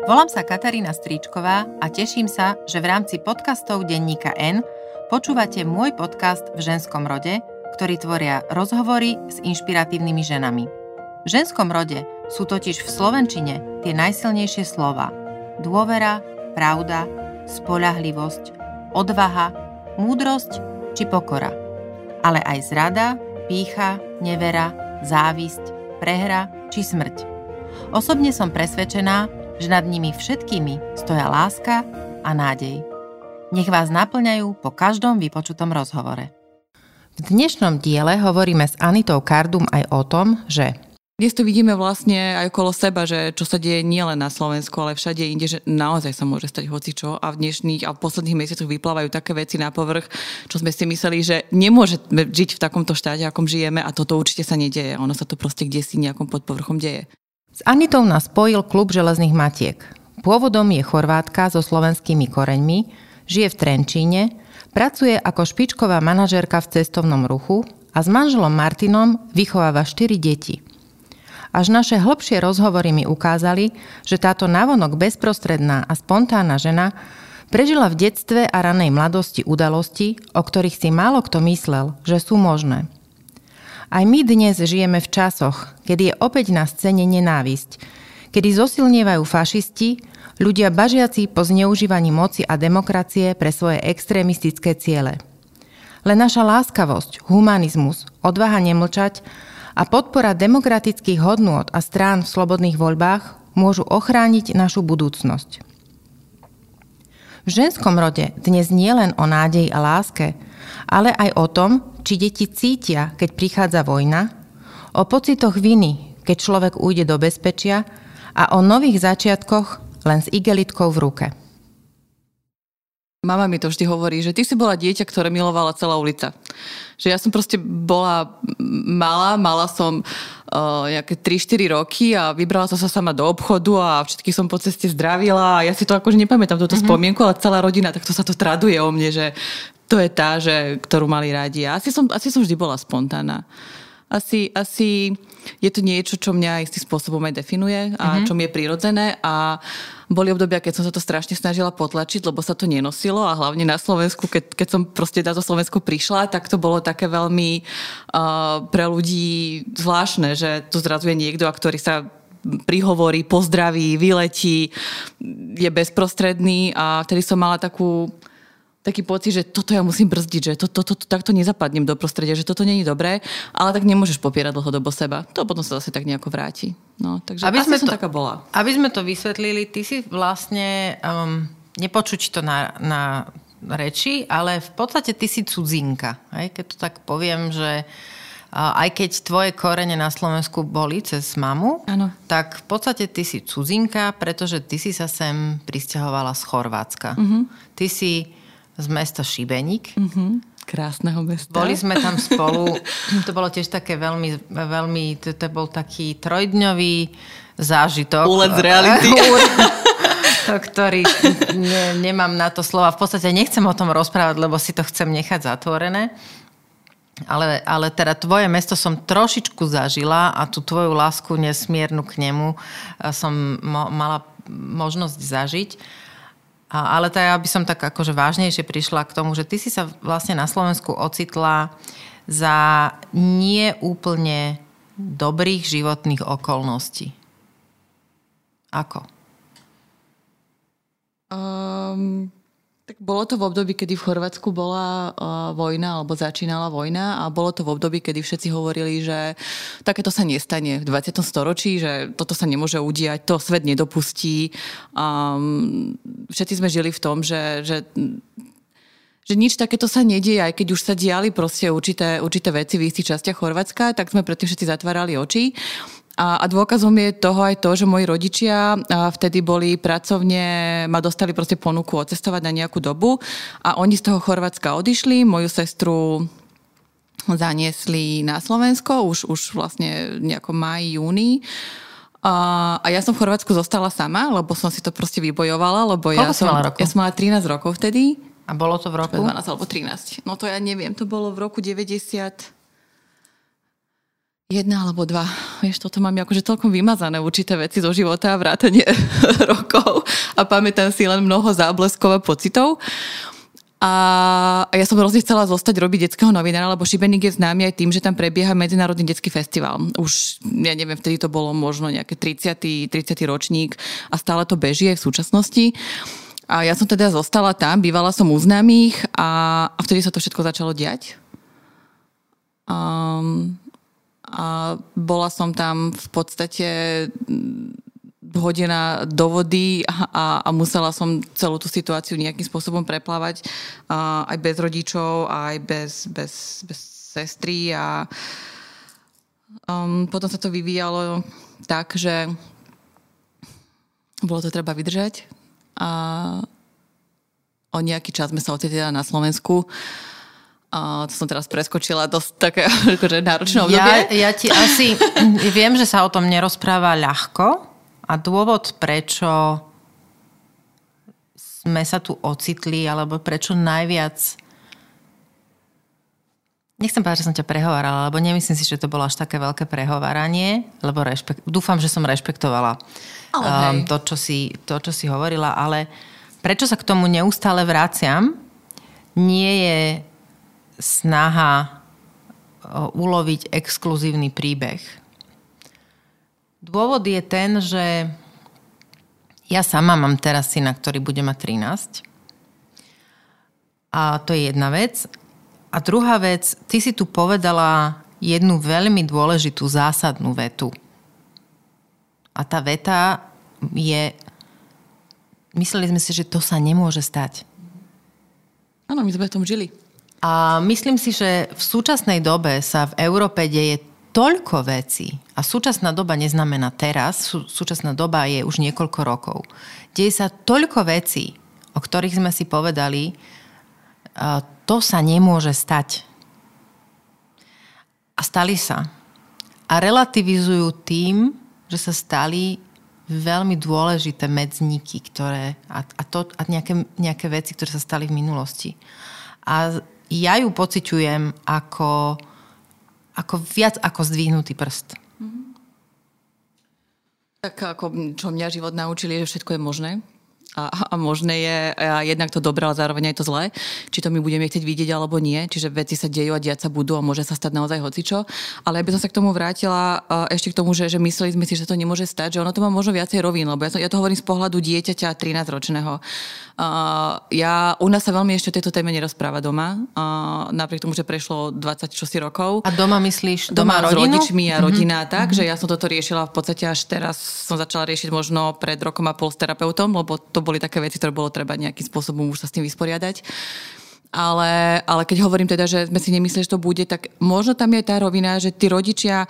Volám sa Katarína Stríčková a teším sa, že v rámci podcastov denníka N počúvate môj podcast v ženskom rode, ktorý tvoria rozhovory s inšpiratívnymi ženami. V ženskom rode sú totiž v slovenčine tie najsilnejšie slová: dôvera, pravda, spoľahlivosť, odvaha, múdrosť či pokora. Ale aj zrada, pýcha, nevera, závisť, prehra či smrť. Osobne som presvedčená, že nad nimi všetkými stoja láska a nádej. Nech vás naplňajú po každom vypočutom rozhovore. V dnešnom diele hovoríme s Anitou Kardum aj o tom, že dnes tu vidíme vlastne aj okolo seba, že čo sa deje nielen na Slovensku, ale všade inde, že naozaj sa môže stať hocičo a v dnešných a v posledných mesiacoch vyplávajú také veci na povrch, čo sme si mysleli, že nemôžeme žiť v takomto štáte, akom žijeme, a toto určite sa nedieje. Ono sa to proste kdesi nejakom pod povrchom deje. S Anitou nás spojil klub železných matiek. Pôvodom je Chorvátka so slovenskými koreňmi, žije v Trenčíne, pracuje ako špičková manažérka v cestovnom ruchu a s manželom Martinom vychováva 4 deti. Až naše hlbšie rozhovory mi ukázali, že táto navonok bezprostredná a spontánna žena prežila v detstve a ranej mladosti udalosti, o ktorých si málo kto myslel, že sú možné. Aj my dnes žijeme v časoch, kedy je opäť na scéne nenávisť, kedy zosilnievajú fašisti, ľudia bažiaci po zneužívaní moci a demokracie pre svoje extrémistické ciele. Len naša láskavosť, humanizmus, odvaha nemlčať a podpora demokratických hodnôt a strán v slobodných voľbách môžu ochrániť našu budúcnosť. V ženskom rode dnes nie len o nádeji a láske, ale aj o tom, či deti cítia, keď prichádza vojna, o pocitoch viny, keď človek ujde do bezpečia, a o nových začiatkoch len s igelitkou v ruke. Mama mi to vždy hovorí, že ty si bola dieťa, ktoré milovala celá ulica. Že ja som proste bola mala som nejaké 3-4 roky a vybrala som sa sama do obchodu a všetkých som po ceste zdravila a ja si to akože nepamätám túto spomienku, ale celá rodina, takto sa to traduje o mne, že to je tá, ktorú mali radi. A asi som vždy bola spontánna. Asi je to niečo, čo mňa istým spôsobom aj definuje a čo mi je prirodzené, a boli obdobia, keď som sa to strašne snažila potlačiť, lebo sa to nenosilo, a hlavne na Slovensku, keď som proste na to Slovensko prišla, tak to bolo také veľmi pre ľudí zvláštne, že tu zrazu je niekto, ktorý sa prihovorí, pozdraví, vyletí, je bezprostredný, a vtedy som mala taký pocit, že toto ja musím brzdiť, že takto nezapadnem do prostredia, že toto nie je dobré, ale tak nemôžeš popierať dlhodobo seba. To potom sa zase tak nejako vráti. No, takže som taká bola. Aby sme to vysvetlili, ty si vlastne, nepočuť to na reči, ale v podstate ty si cudzinka. Keď to tak poviem, že aj keď tvoje korene na Slovensku boli cez mamu, ano, tak v podstate ty si cudzinka, pretože ty si sa sem prisťahovala z Chorvátska. Ty si z mesta Šibenik. Krásneho mesta. Boli sme tam spolu. To bolo tiež také veľmi, to bol taký trojdňový zážitok. Úlet z reality. Ktorý nemám na to slova. V podstate nechcem o tom rozprávať, lebo si to chcem nechať zatvorené. Ale teda tvoje mesto som trošičku zažila a tú tvoju lásku nesmiernu k nemu som mala možnosť zažiť. Ale ja by som tak akože vážnejšie prišla k tomu, že ty si sa vlastne na Slovensku ocitla za nie úplne dobrých životných okolností. Ako? Tak bolo to v období, kedy v Chorvátsku bola vojna, alebo začínala vojna, a bolo to v období, kedy všetci hovorili, že takéto sa nestane v 20. storočí, že toto sa nemôže udiať, to svet nedopustí. Všetci sme žili v tom, že nič takéto sa nedieje, aj keď už sa diali proste určité veci v istých častiach Chorvátska, tak sme predtým všetci zatvárali oči. A dôkazom je toho aj to, že moji rodičia vtedy boli pracovne, ma dostali proste ponuku odcestovať na nejakú dobu, a oni z toho Chorvátska odišli, moju sestru zaniesli na Slovensko už vlastne nejakom máji, júni. A ja som v Chorvátsku zostala sama, lebo som si to proste vybojovala, lebo ja som mala 13 rokov vtedy. A bolo to v roku? 12 alebo 13. No to ja neviem, to bolo v roku 90. 1 alebo 2. Vieš, toto mám akože celkom vymazané určité veci zo života, vrátanie rokov a pamätám si len mnoho zábleskov a pocitov. A ja som hrozne chcela zostať robiť detského novinára, lebo Šibeník je známy aj tým, že tam prebieha Medzinárodný detský festival. Už, ja neviem, vtedy to bolo možno nejaké 30. ročník a stále to beží aj v súčasnosti. A ja som teda zostala tam, bývala som u známych a vtedy sa to všetko začalo diať. A bola som tam v podstate hodina do vody a musela som celú tú situáciu nejakým spôsobom preplávať aj bez rodičov, aj bez sestry a potom sa to vyvíjalo tak, že bolo to treba vydržať a o nejaký čas sme sa ocitli na Slovensku. To som teraz preskočila dosť také akože náročné obdobie. Ja ti asi viem, že sa o tom nerozpráva ľahko a dôvod, prečo sme sa tu ocitli, alebo prečo najviac nechcem povedať, že som ťa prehovárala, lebo nemyslím si, že to bolo až také veľké prehováranie, lebo dúfam, že som rešpektovala to, čo si hovorila, ale prečo sa k tomu neustále vraciam, nie je snaha uloviť exkluzívny príbeh. Dôvod je ten, že ja sama mám teraz syna, ktorý bude mať 13. A to je jedna vec. A druhá vec, ty si tu povedala jednu veľmi dôležitú zásadnú vetu. A tá veta je, mysleli sme si, že to sa nemôže stať. Áno, my sme v tom žili. A myslím si, že v súčasnej dobe sa v Európe deje toľko vecí. A súčasná doba neznamená teraz, súčasná doba je už niekoľko rokov. Deje sa toľko vecí, o ktorých sme si povedali, to sa nemôže stať. A stali sa. A relativizujú tým, že sa stali veľmi dôležité medzníky, a nejaké veci, ktoré sa stali v minulosti. A ja ju pociťujem ako viac ako zdvihnutý prst. Tak ako čo mňa život naučil, je, že všetko je možné. A možné je jednak to dobré, ale zároveň aj to zlé. Či to my budeme chcieť vidieť alebo nie. Čiže veci sa dejú a diať sa budú a môže sa stať naozaj hocičo. Ale ja by som sa k tomu vrátila ešte k tomu, že mysleli sme si, že to nemôže stať, že ono to má možno viacej rovín, lebo ja to hovorím z pohľadu dieťaťa 13-ročného. U nás sa veľmi ešte o tejto téme nerozpráva doma. Napriek tomu, že prešlo 20 čosi rokov. A doma myslíš? Doma s rodičmi a rodina, tak, že ja som toto riešila v podstate až teraz som začala riešiť možno pred rokom a pol s terapeutom, lebo to boli také veci, ktoré bolo treba nejakým spôsobom už sa s tým vysporiadať. Ale keď hovorím teda, že sme si nemysleli, že to bude, tak možno tam je tá rovina, že tí rodičia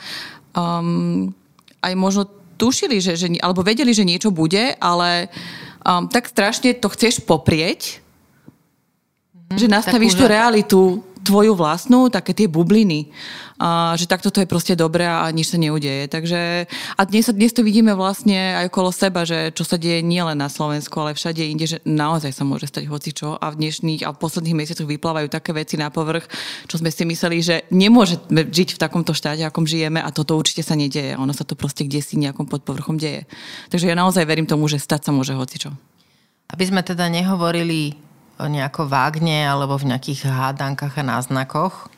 aj možno tušili, alebo vedeli, že niečo bude, ale tak strašne to chceš poprieť, že nastavíš tú realitu tvoju vlastnú, také tie bubliny. Že takto to je proste dobré a nič sa neudeje. Takže, a dnes to vidíme vlastne aj okolo seba, že čo sa deje nielen na Slovensku, ale všade inde, že naozaj sa môže stať hocičo a v dnešných a v posledných mesiacoch vyplávajú také veci na povrch, čo sme si mysleli, že nemôžeme žiť v takomto štáte, akom žijeme a toto určite sa nedieje. Ono sa to proste kdesi nejakom pod povrchom deje. Takže ja naozaj verím tomu, že stať sa môže hocičo. Aby sme teda nehovorili nejako vágne alebo v nejakých hádankách a náznakoch.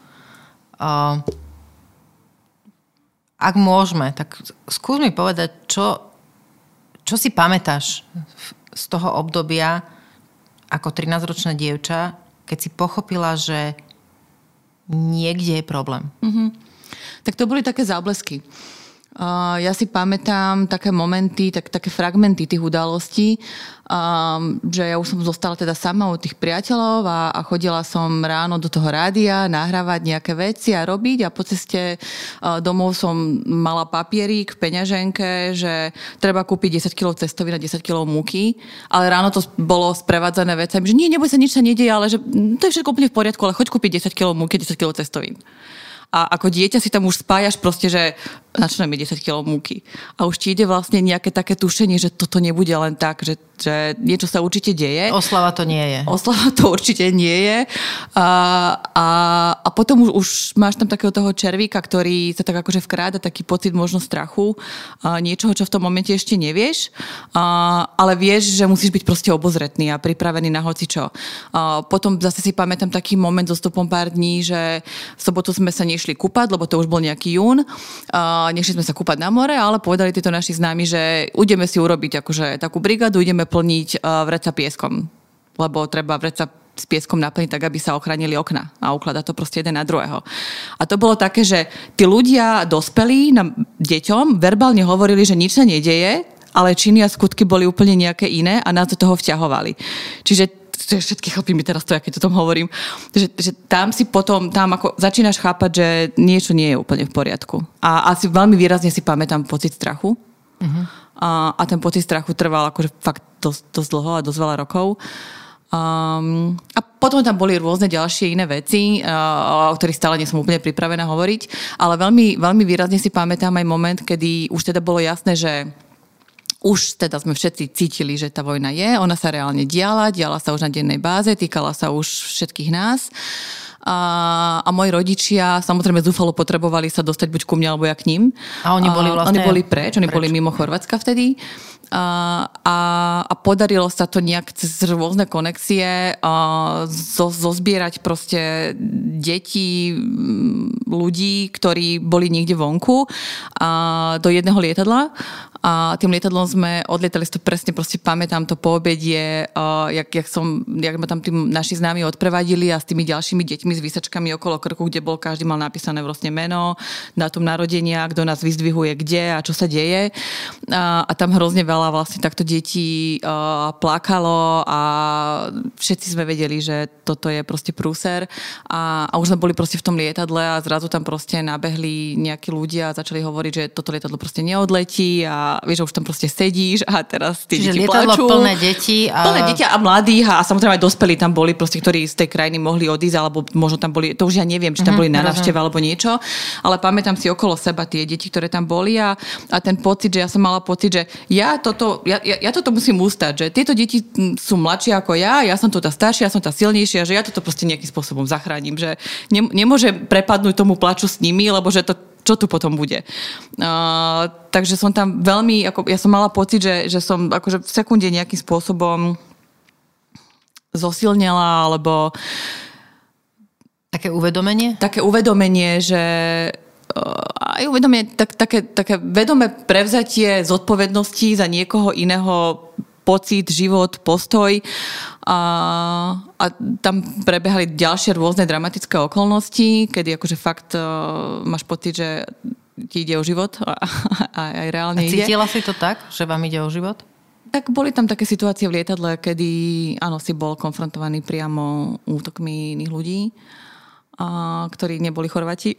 Ak môžeme, tak skús mi povedať, čo si pamätáš z toho obdobia ako 13-ročná dievča, keď si pochopila, že niekde je problém. Tak to boli také záblesky. Ja si pamätám také momenty, také fragmenty tých udalostí, že ja už som zostala teda sama od tých priateľov a chodila som ráno do toho rádia nahrávať nejaké veci a robiť a po ceste domov som mala papierík v peňaženke, že treba kúpiť 10 kg cestovín a 10 kg múky, ale ráno to bolo sprevádzané vecami, že nie, neboj sa, nič sa nedieje, ale že to je všetko úplne v poriadku, ale choď kúpiť 10 kg múky, 10 kg cestovín. A ako dieťa si tam už spájaš proste, že načneme 10 kg múky. A už ti ide vlastne nejaké také tušenie, že toto nebude len tak, že niečo sa určite deje. Oslava to nie je. Oslava to určite nie je. A potom už máš tam takého toho červíka, ktorý sa tak akože vkráda, taký pocit možno strachu, niečoho, čo v tom momente ešte nevieš, ale vieš, že musíš byť proste obozretný a pripravený na hocičo. Potom zase si pamätám taký moment so stopom pár dní, že v sobotu sme sa nešli kúpať, lebo to už bol nejaký jún. Nešli sme sa kúpať na more, ale povedali títo naši známi, že ideme si urobiť akože takú brigádu, ideme plniť vreca pieskom, lebo treba vreca s pieskom naplniť tak, aby sa ochránili okna a ukladá to proste jeden na druhého. A to bolo také, že tí ľudia dospelí nám deťom verbálne hovorili, že nič sa nedeje, ale činy a skutky boli úplne nejaké iné a nás do toho vťahovali. Čiže všetky chlapí mi teraz to, keď o tom hovorím, že tam si potom, tam ako začínaš chápať, že niečo nie je úplne v poriadku. A asi veľmi výrazne si pamätám pocit strachu. Uh-huh. A ten pocit strachu trval akože fakt dosť dlho a dosť veľa rokov. A potom tam boli rôzne ďalšie iné veci, o ktorých stále nie som úplne pripravená hovoriť, ale veľmi, veľmi výrazne si pamätám aj moment, kedy už teda bolo jasné, že už teda sme všetci cítili, že tá vojna je, ona sa reálne diala sa už na dennej báze, týkala sa už všetkých nás. A moji rodičia samozrejme zúfalo potrebovali sa dostať buď ku mne, alebo ja k ním. A oni boli vlastne... Oni boli preč, oni boli mimo Chorvátska vtedy. A podarilo sa to nejak cez rôzne konexie zozbierať proste deti, ľudí, ktorí boli niekde vonku do jedného lietadla. A tým lietadlom sme odlietali, si to presne proste pamätám to po obedie, jak ma tam tí naši známi odprevadili a s tými ďalšími deťmi s výsačkami okolo krku, kde bol každý mal napísané vlastne meno, dátum narodenia, kto nás vyzdvihuje kde a čo sa deje. A tam hrozne veľa vlastne takto detí plakalo a všetci sme vedeli, že toto je proste prúser a už sme boli proste v tom lietadle a zrazu tam proste nabehli nejakí ľudia a začali hovoriť, že toto lietadlo proste neodletí a vieš, že už tam proste sedíš a teraz tí deti plačú. Čiže lietadlo plné detí. Plné deti a mladých a samozrejme aj dospelí tam boli, proste, ktorí z tej krajiny mohli odísť, alebo možno tam boli, to už ja neviem, či tam boli na návšteve alebo niečo, ale pamätám si okolo seba tie deti, ktoré tam boli a ten pocit, že ja som mala pocit, že ja toto musím ustať, že tieto deti sú mladšie ako ja som to tá staršia, ja som tá silnejšia, že ja toto proste nejakým spôsobom zachránim, že nemôžem prepadnúť tomu plaču s nimi, lebo že to čo tu potom bude. Takže som tam veľmi, ja som mala pocit, že som akože v sekunde nejakým spôsobom zosilnela, alebo také uvedomenie? Také uvedomenie, že aj uvedomenie, také vedomé prevzatie zodpovednosti za niekoho iného pocit, život, postoj a tam prebehali ďalšie rôzne dramatické okolnosti, kedy akože fakt máš pocit, že ti ide o život a aj reálne ide. A cítila si to tak, že vám ide o život? Tak boli tam také situácie v lietadle, kedy áno, si bol konfrontovaný priamo útokmi iných ľudí, ktorí neboli Chorváti.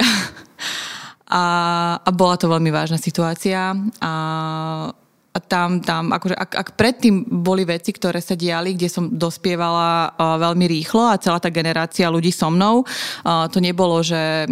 A bola to veľmi vážna situácia a tam akože ak predtým boli veci, ktoré sa diali, kde som dospievala veľmi rýchlo a celá tá generácia ľudí so mnou, to nebolo, že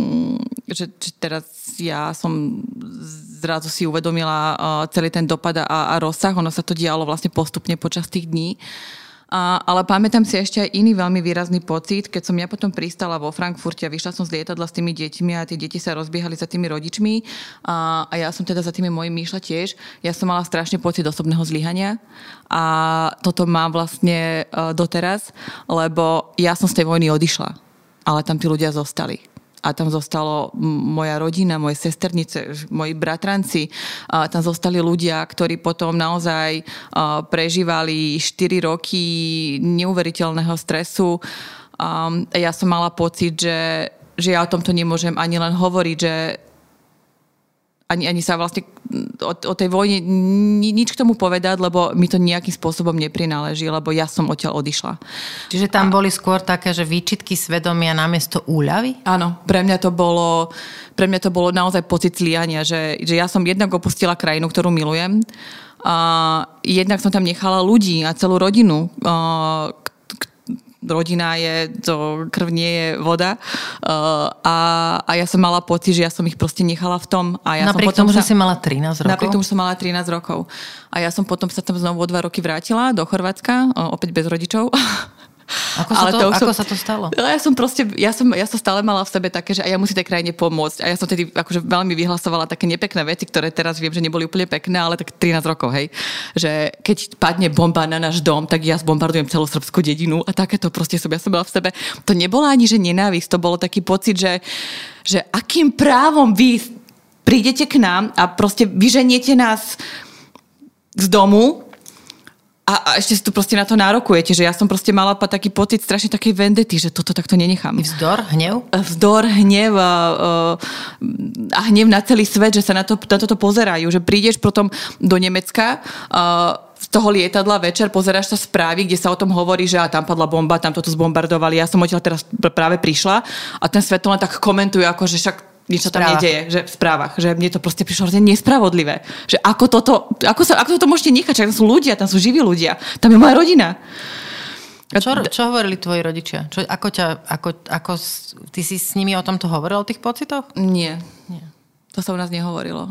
teraz ja som zrazu si uvedomila celý ten dopad a rozsah, ono sa to dialo vlastne postupne počas tých dní. Ale pamätám si ešte aj iný veľmi výrazný pocit, keď som ja potom pristala vo Frankfurte a vyšla som z lietadla s tými deťmi a tie deti sa rozbiehali za tými rodičmi a ja som teda za tými mojimi išla tiež. Ja som mala strašne pocit osobného zlyhania a toto mám vlastne doteraz, lebo ja som z tej vojny odišla, ale tam tí ľudia zostali. A tam zostalo moja rodina, moje sesternice, moji bratranci. A tam zostali ľudia, ktorí potom naozaj prežívali 4 roky neuveriteľného stresu. Ja som mala pocit, že ja o tomto nemôžem ani len hovoriť, že ani sa vlastne o tej vojne nič k tomu povedať, lebo mi to nejakým spôsobom neprináleží, lebo ja som odtiaľ odišla. Čiže tam boli skôr také, že výčitky svedomia namiesto úľavy? Áno, pre mňa to bolo naozaj pocit zlyhania, že ja som jednak opustila krajinu, ktorú milujem, a jednak som tam nechala ľudí a celú rodinu, rodina je, to krv nie je voda. A ja som mala pocit, že ja som ich proste nechala v tom. A ja napriek tomu, že si mala 13 rokov? Napriek tomu, že som mala 13 rokov. A ja som potom sa tam znovu o 2 roky vrátila do Chorvátska, opäť bez rodičov. Ako sa to stalo? Ja som stále mala v sebe také, že aj ja musím tej krajine pomôcť. A ja som tedy akože veľmi vyhlasovala také nepekné veci, ktoré teraz viem, že neboli úplne pekné, ale tak 13 rokov, hej. Že keď padne bomba na náš dom, tak ja zbombardujem celú srbskú dedinu a takéto proste ja som mala v sebe. To nebola ani, že nenávisť, to bolo taký pocit, že akým právom vy prídete k nám a proste vyženiete nás z domu a ešte si tu proste na to nárokujete, že ja som proste mala taký pocit strašne takej vendety, že toto takto nenechám. Vzdor, hnev? Vzdor, hnev a hnev na celý svet, že sa na toto pozerajú, že prídeš potom do Nemecka z toho lietadla večer, pozeráš sa správy, kde sa o tom hovorí, že tam padla bomba, tam toto zbombardovali. Ja som odtiaľ teraz práve prišla a ten svet to len tak komentuje, ako že však nič sa tam nedeje, že v správach, že mne to proste prišlo hrozne nespravodlivé. Že ako toto môžete nechať, tam sú ľudia, tam sú živí ľudia, tam je moja rodina. Čo hovorili tvoji rodičia? Ty si s nimi o tomto hovoril, o tých pocitoch? Nie. To sa u nás nehovorilo.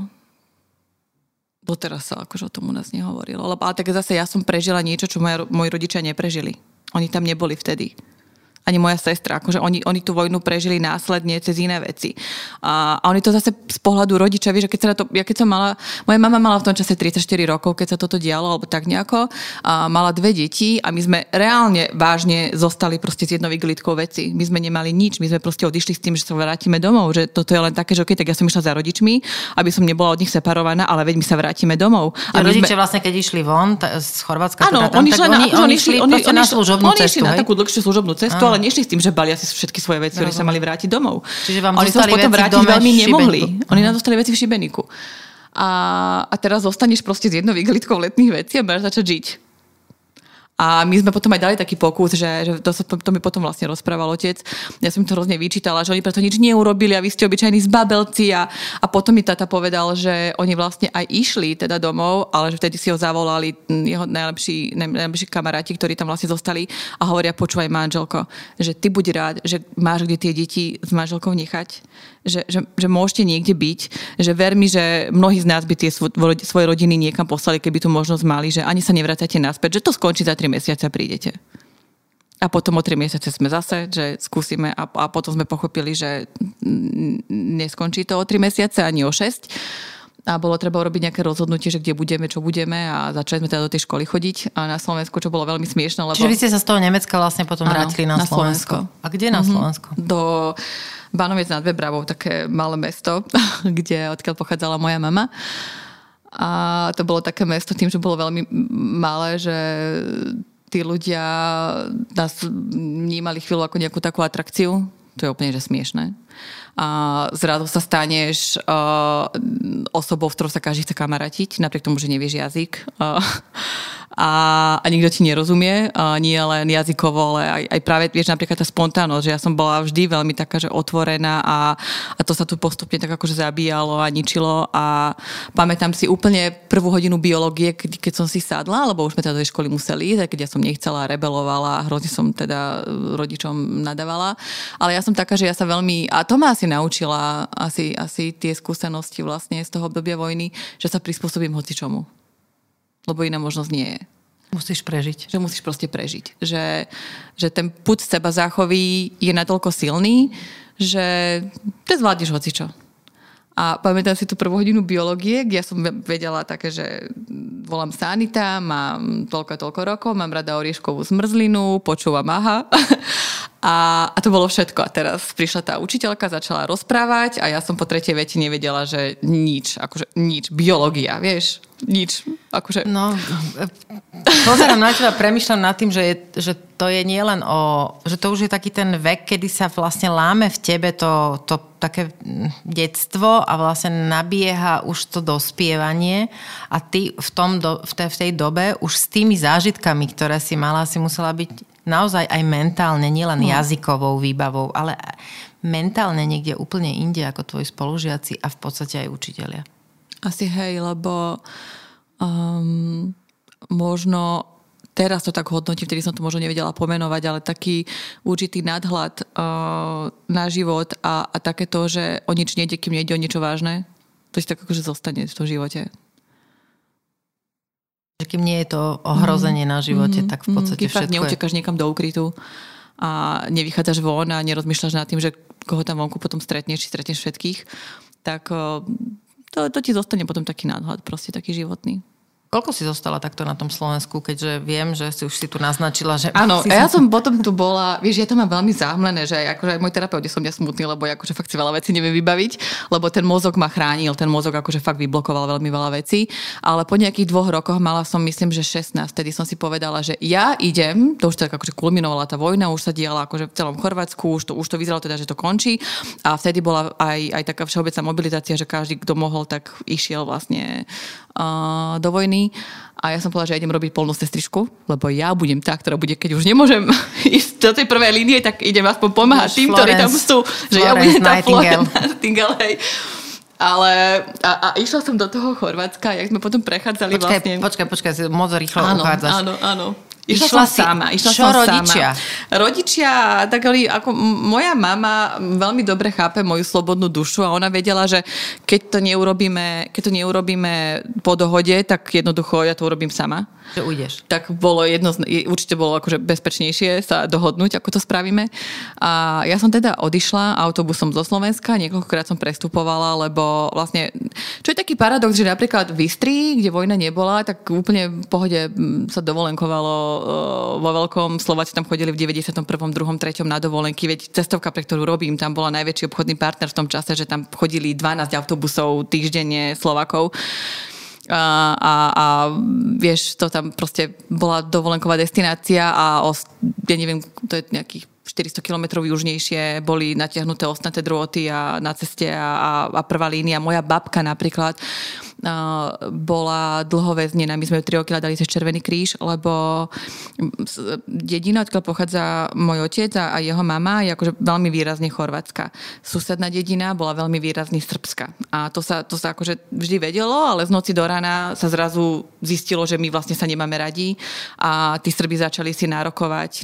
Doteraz sa akože o tom u nás nehovorilo. Ale tak zase ja som prežila niečo, čo moji rodičia neprežili. Oni tam neboli vtedy. Ani moja sestra, akože oni tú vojnu prežili následne cez iné veci. A oni to zase z pohľadu rodiča, vieš, keď som mala, moja mama mala v tom čase 34 rokov, keď sa toto dialo, alebo tak nejako, a mala 2 deti a my sme reálne vážne zostali proste s jednou iglitkou veci. My sme nemali nič, my sme proste odišli s tým, že sa vrátime domov, že toto je len také, že okay, tak ja som išla za rodičmi, aby som nebola od nich separovaná, ale veď my sa vrátime domov. A rodičia vlastne, keď išli von z Chorvátska, oni išli na služobnú cestu, na takú dlhšiu služobnú cestu, ale nešli s tým, že balia si všetky svoje veci, oni sa mali vrátiť domov. Čiže vám oni zostali potom veci vrátiť veľmi nemohli. Oni nám Uh-huh. dostali veci v Šibeniku. A teraz zostaneš proste s jednou iglitkou letných vecí a máš začať žiť. A my sme potom aj dali taký pokus, že to mi potom vlastne rozprával otec. Ja som to hrozne vyčítala, že oni preto nič neurobili a vy ste obyčajní zbabelci a potom mi tata povedal, že oni vlastne aj išli teda domov, ale že vtedy si ho zavolali jeho najlepší kamaráti, ktorí tam vlastne zostali a hovoria, počúvaj manželko, že ty buď rád, že máš kde tie deti s manželkou nechať, že môžete niekde byť, že ver mi, že mnohí z nás by tie svoje rodiny niekam poslali, keby tu možnosť mali, že ani sa nevrátate naspäť, že to skončí za 3 mesiace a prídete. A potom o 3 mesiace sme zase, že skúsime a potom sme pochopili, že neskončí to o 3 mesiace ani o 6. A bolo treba urobiť nejaké rozhodnutie, že kde budeme, čo budeme a začali sme teda do tej školy chodiť a na Slovensku, čo bolo veľmi smiešne. Lebo... Čiže vy ste sa z toho Nemecka vlastne potom vrátili na Slovensko. A kde na Slovensko? Do Banoviec nad Vebravou, také malé mesto, odkiaľ pochádzala moja mama. A to bolo také mesto tým, že bolo veľmi malé, že tí ľudia nás vnímali chvíľu ako nejakú takú atrakciu. To je úplne že smiešné. A zrazu sa staneš osobou, v ktorou sa každý chce kamarátiť, napriek tomu, že nevieš jazyk. A nikto ti nerozumie, nie len jazykovo, ale aj práve, vieš, napríklad tá spontánnosť, že ja som bola vždy veľmi taká, že otvorená a to sa tu postupne tak akože zabíjalo a ničilo a pamätám si úplne prvú hodinu biológie, keď som si sadla, lebo už sme teda do tej školy museli ísť, aj keď ja som nechcela, rebelovala, hrozne som teda rodičom nadávala, ale ja som taká, že ja sa veľmi, a to ma asi naučila asi tie skúsenosti vlastne z toho obdobia vojny, že sa prispôsobím hocičomu. Lebo iná možnosť nie je. Musíš prežiť. Že musíš proste prežiť. Že ten pud seba záchovy je natoľko silný, že ty zvládneš hocičo. A pamätám si tú prvú hodinu biológie, kde ja som vedela také, že volám sa Anita, mám toľko rokov, mám rada orieškovú zmrzlinu, počúvam aha. A to bolo všetko. A teraz prišla tá učiteľka, začala rozprávať a ja som po tretej vete nevedela, že nič, biológia, vieš, nič, akože... No, pozerám na teba, premýšľam nad tým, že to je nielen že to už je taký ten vek, kedy sa vlastne láme v tebe to také detstvo a vlastne nabieha už to dospievanie a ty v tej dobe už s tými zážitkami, ktoré si mala, si musela byť naozaj aj mentálne, nielen jazykovou výbavou, ale mentálne niekde úplne inde ako tvoji spolužiaci a v podstate aj učitelia. Asi hej, lebo možno teraz to tak hodnotím, vtedy som to možno nevedela pomenovať, ale taký určitý nadhľad na život a také to, že o nič nejde, kým nejde o niečo vážne. To si tak akože zostane v tom živote. Kým nie je to ohrozenie na živote, tak v podstate všetko je. Neutekáš niekam do ukrytu a nevychádzaš von a nerozmýšľaš nad tým, že koho tam vonku potom stretneš, či stretneš všetkých, tak to ti zostane potom taký nadhľad, proste taký životný. Koľko si zostala takto na tom Slovensku, keďže viem, že si už si tu naznačila, že... Áno, ja som potom tu bola, vieš, ja to mám veľmi záhmlené, že akože aj môj terapeut je som mňa smutný, lebo akože fakt si veľa vecí neviem vybaviť, lebo ten mozog ma chránil, ten mozog akože fakt vyblokoval veľmi veľa vecí, ale po nejakých 2 rokoch mala som, myslím, že 16, vtedy som si povedala, že ja idem, to už tak akože kulminovala tá vojna, už sa diala akože v celom Chorvátsku, už to vyzeralo teda, že to končí a vtedy bola aj taká všeobecná mobilizácia, že každý, kto mohol, tak išiel vlastne do vojny a ja som povedala, že ja idem robiť polnú sestričku, lebo ja budem tá, ktorá bude, keď už nemôžem ísť do tej prvej línie, tak idem aspoň pomáhať tým, ktorí tam sú, že ja budem tá Florence Nightingale, hej. Ale a išla som do toho Chorvátska, jak sme potom prechádzali Počkaj, moc rýchlo uchádzaš. Áno. Išla som rodičia? Sama. Rodičia, tak ako moja mama veľmi dobre chápe moju slobodnú dušu a ona vedela, že keď to neurobíme po dohode, tak jednoducho ja to urobím sama. Že ujdeš. Tak určite bolo akože bezpečnejšie sa dohodnúť, ako to spravíme. A ja som teda odišla autobusom zo Slovenska, niekoľkokrát som prestupovala, lebo vlastne, čo je taký paradox, že napríklad v Istrii, kde vojna nebola, tak úplne v pohode sa dovolenkovalo vo veľkom. Slováci tam chodili v 91., 2., 3. na dovolenky, veď cestovka, pre ktorú robím, tam bola najväčší obchodný partner v tom čase, že tam chodili 12 autobusov týždenne Slovákov. A vieš, to tam proste bola dovolenková destinácia a ja neviem, to je nejakých 400 kilometrov južnejšie boli natiahnuté ostnaté drôty a na ceste a prvá línia. Moja babka napríklad bola dlho väznená. My sme ju 3 roky dali cez Červený kríž, lebo dedina, odkiaľ pochádza môj otec a jeho mama, je akože veľmi výrazne chorvátska. Susedná dedina bola veľmi výrazne srbská. A to sa akože vždy vedelo, ale z noci do rána sa zrazu zistilo, že my vlastne sa nemáme radi a tí Srbi začali si nárokovať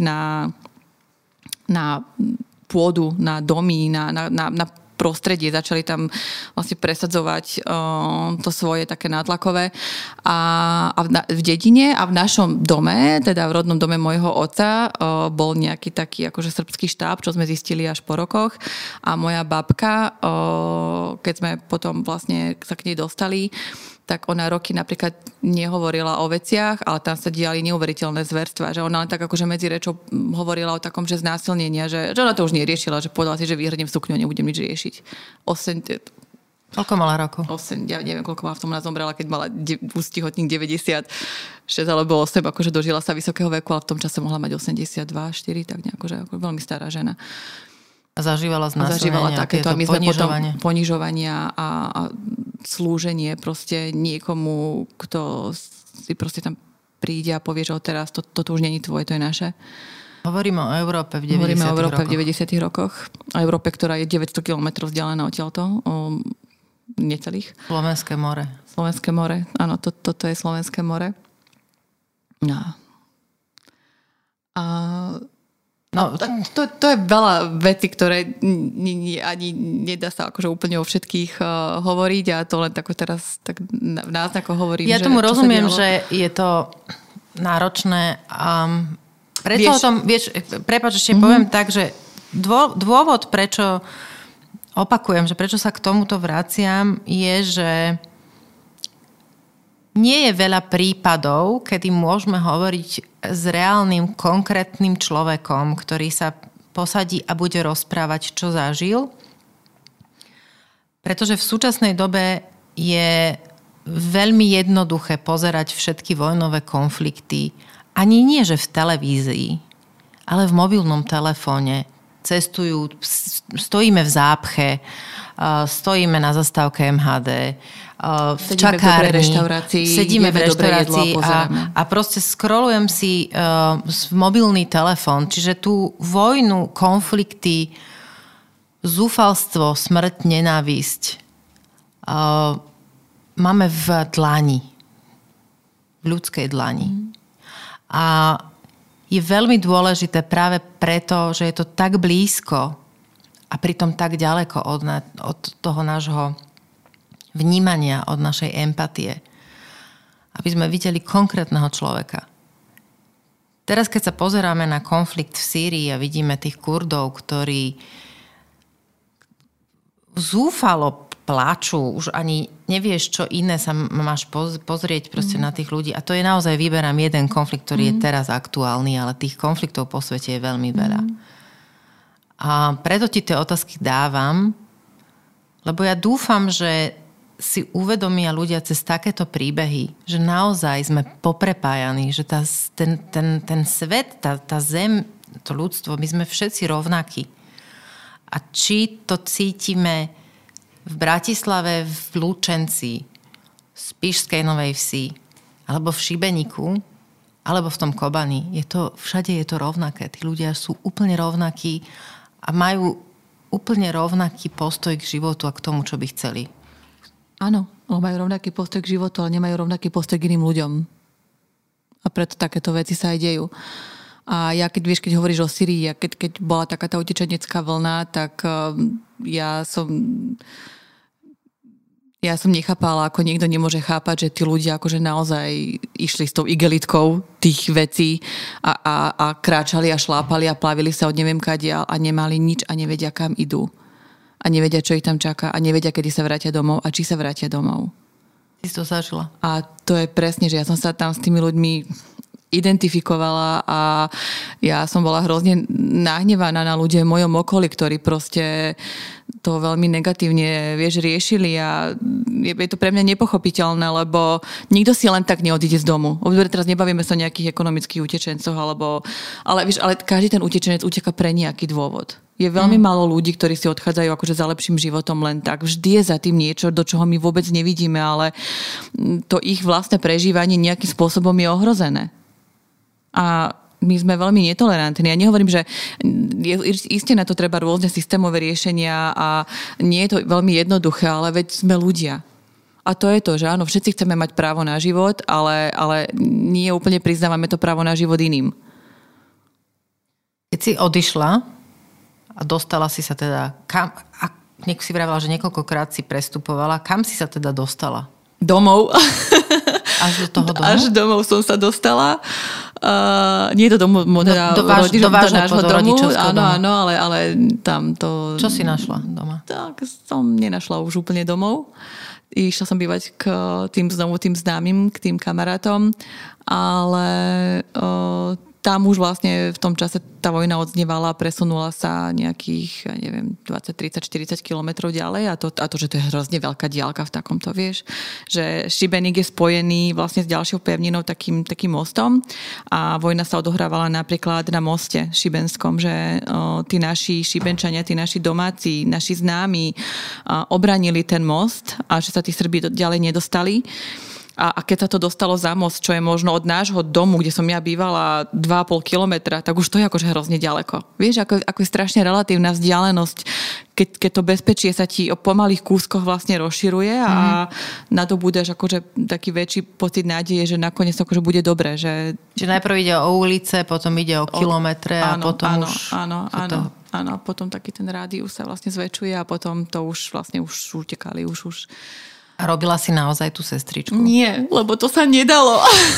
na pôdu, na domy, na prostredie, začali tam vlastne presadzovať to svoje také nátlakové a v dedine a v našom dome, teda v rodnom dome môjho otca bol nejaký taký akože srbský štáb, čo sme zistili až po rokoch a moja babka, keď sme potom vlastne sa k nej dostali, tak ona roky napríklad nehovorila o veciach, ale tam sa diali neuveriteľné zverstva, že ona len tak akože medzi rečou hovorila o takom, že znásilnenia, že ona to už neriešila, že povedala si, že vyhrnem sukňu a nebudem nič riešiť. Koľko mala rokov? 8, ja neviem, koľko má v tom zomrela, keď mala ústihotník 96 alebo 8, akože dožila sa vysokého veku, ale v tom čase mohla mať 82, 4, tak nejako, že ako veľmi stará žena. A zažívala znásilnenia, takéto ponižovania a slúženie proste niekomu, kto si proste tam príde a povie, že teraz toto už není tvoje, to je naše. Hovoríme o Európe v 90. rokoch. O Európe, ktorá je 900 km vzdialená odtiaľto, o necelých. Slovenské more. Slovenské more, áno, toto je Slovenské more. No. To je veľa vecí, ktoré ani nedá sa akože úplne o všetkých hovoriť a to len tako teraz tak v nás ako hovorím. Ja tomu rozumiem, že je to náročné. Preto o tom, prepáč, ešte poviem tak, že dôvod, prečo opakujem, že prečo sa k tomuto vraciam, je, že nie je veľa prípadov, kedy môžeme hovoriť s reálnym, konkrétnym človekom, ktorý sa posadí a bude rozprávať, čo zažil. Pretože v súčasnej dobe je veľmi jednoduché pozerať všetky vojnové konflikty. Ani nie, že v televízii, ale v mobilnom telefóne. Cestujú, stojíme v zápche, stojíme na zastávke MHD, v čakárni, sedíme v reštaurácii a proste scrollujem si mobilný telefón. Čiže tú vojnu, konflikty, zúfalstvo, smrť, nenávisť máme v dlani. V ľudskej dlani. A je veľmi dôležité práve preto, že je to tak blízko a pritom tak ďaleko od toho nášho vnímania, od našej empatie, aby sme videli konkrétneho človeka. Teraz, keď sa pozeráme na konflikt v Sýrii a vidíme tých Kurdov, ktorí zúfalo plačú, už ani nevieš, čo iné sa máš pozrieť proste na tých ľudí. A to je naozaj, vyberám jeden konflikt, ktorý je teraz aktuálny, ale tých konfliktov po svete je veľmi veľa. A preto ti tie otázky dávam, lebo ja dúfam, že si uvedomia ľudia cez takéto príbehy, že naozaj sme poprepájaní, že ten svet, tá zem, to ľudstvo, my sme všetci rovnakí. A či to cítime v Bratislave, v Lučenci, v Spišskej Novej Vsi, alebo v Šibeniku, alebo v tom Kobani. Všade je to rovnaké. Tí ľudia sú úplne rovnakí a majú úplne rovnaký postoj k životu a k tomu, čo by chceli. Áno, majú rovnaký postoj k životu, ale nemajú rovnaký postoj k iným ľuďom. A preto takéto veci sa aj dejú. A ja, keď hovoríš o Syrii, a keď bola taká tá utečenecká vlna, tak ja som nechápala, ako niekto nemôže chápať, že tí ľudia akože naozaj išli s tou igelitkou tých vecí a kráčali a šlápali a plavili sa od neviem kadiaľ a nemali nič a nevedia, kam idú. A nevedia, čo ich tam čaká a nevedia, kedy sa vrátia domov a či sa vrátia domov. Ty si to zažila. A to je presne, že ja som sa tam s tými ľuďmi identifikovala a ja som bola hrozne nahnevaná na ľudí v mojom okolí, ktorí proste to veľmi negatívne, riešili a je to pre mňa nepochopiteľné, lebo nikto si len tak neodíde z domu. Teraz nebavíme sa o nejakých ekonomických utečencoch, ale každý ten utečenec uteká pre nejaký dôvod. Je veľmi málo ľudí, ktorí si odchádzajú akože za lepším životom len tak. Vždy je za tým niečo, do čoho my vôbec nevidíme, ale to ich vlastné prežívanie nejakým spôsobom je ohrozené. A my sme veľmi netolerantní. Ja nehovorím, že isté na to treba rôzne systémové riešenia a nie je to veľmi jednoduché, ale veď sme ľudia. A to je to, že áno, všetci chceme mať právo na život, ale nie úplne priznávame to právo na život iným. Keď si odišla a dostala si sa teda kam, a nech si vravila, že niekoľkokrát si prestupovala, kam si sa teda dostala? Domov. Až do toho domu? Až domov som sa dostala. Nie do domu, do vášho domu. Áno, ale tam to... Čo si našla doma? Tak som nenašla už úplne domov. Išla som bývať k tým známym, k tým kamarátom, ale tam už vlastne v tom čase tá vojna odznievala, presunula sa nejakých, 20, 30, 40 kilometrov ďalej a to, že to je hrozne veľká diaľka v takomto, vieš, že Šibenik je spojený vlastne s ďalšou pevninou takým mostom a vojna sa odohrávala napríklad na moste šibenskom, že tí naši Šibenčania, tí naši domáci, naši známi obranili ten most a že sa tí Srbi ďalej nedostali. A keď sa to dostalo za most, čo je možno od nášho domu, kde som ja bývala 2,5 kilometra, tak už to je akože hrozne ďaleko. Vieš, ako je strašne relatívna vzdialenosť, keď to bezpečie sa ti o pomalých kúskoch vlastne rozširuje a nadobúdaš akože taký väčší pocit nádeje, že nakoniec akože bude dobre. Že najprv ide o ulice, potom ide o kilometre a potom už... Áno, potom taký ten rádius sa vlastne zväčšuje a potom to už vlastne už utekali, už. A robila si naozaj tú sestričku? Nie, lebo to sa nedalo.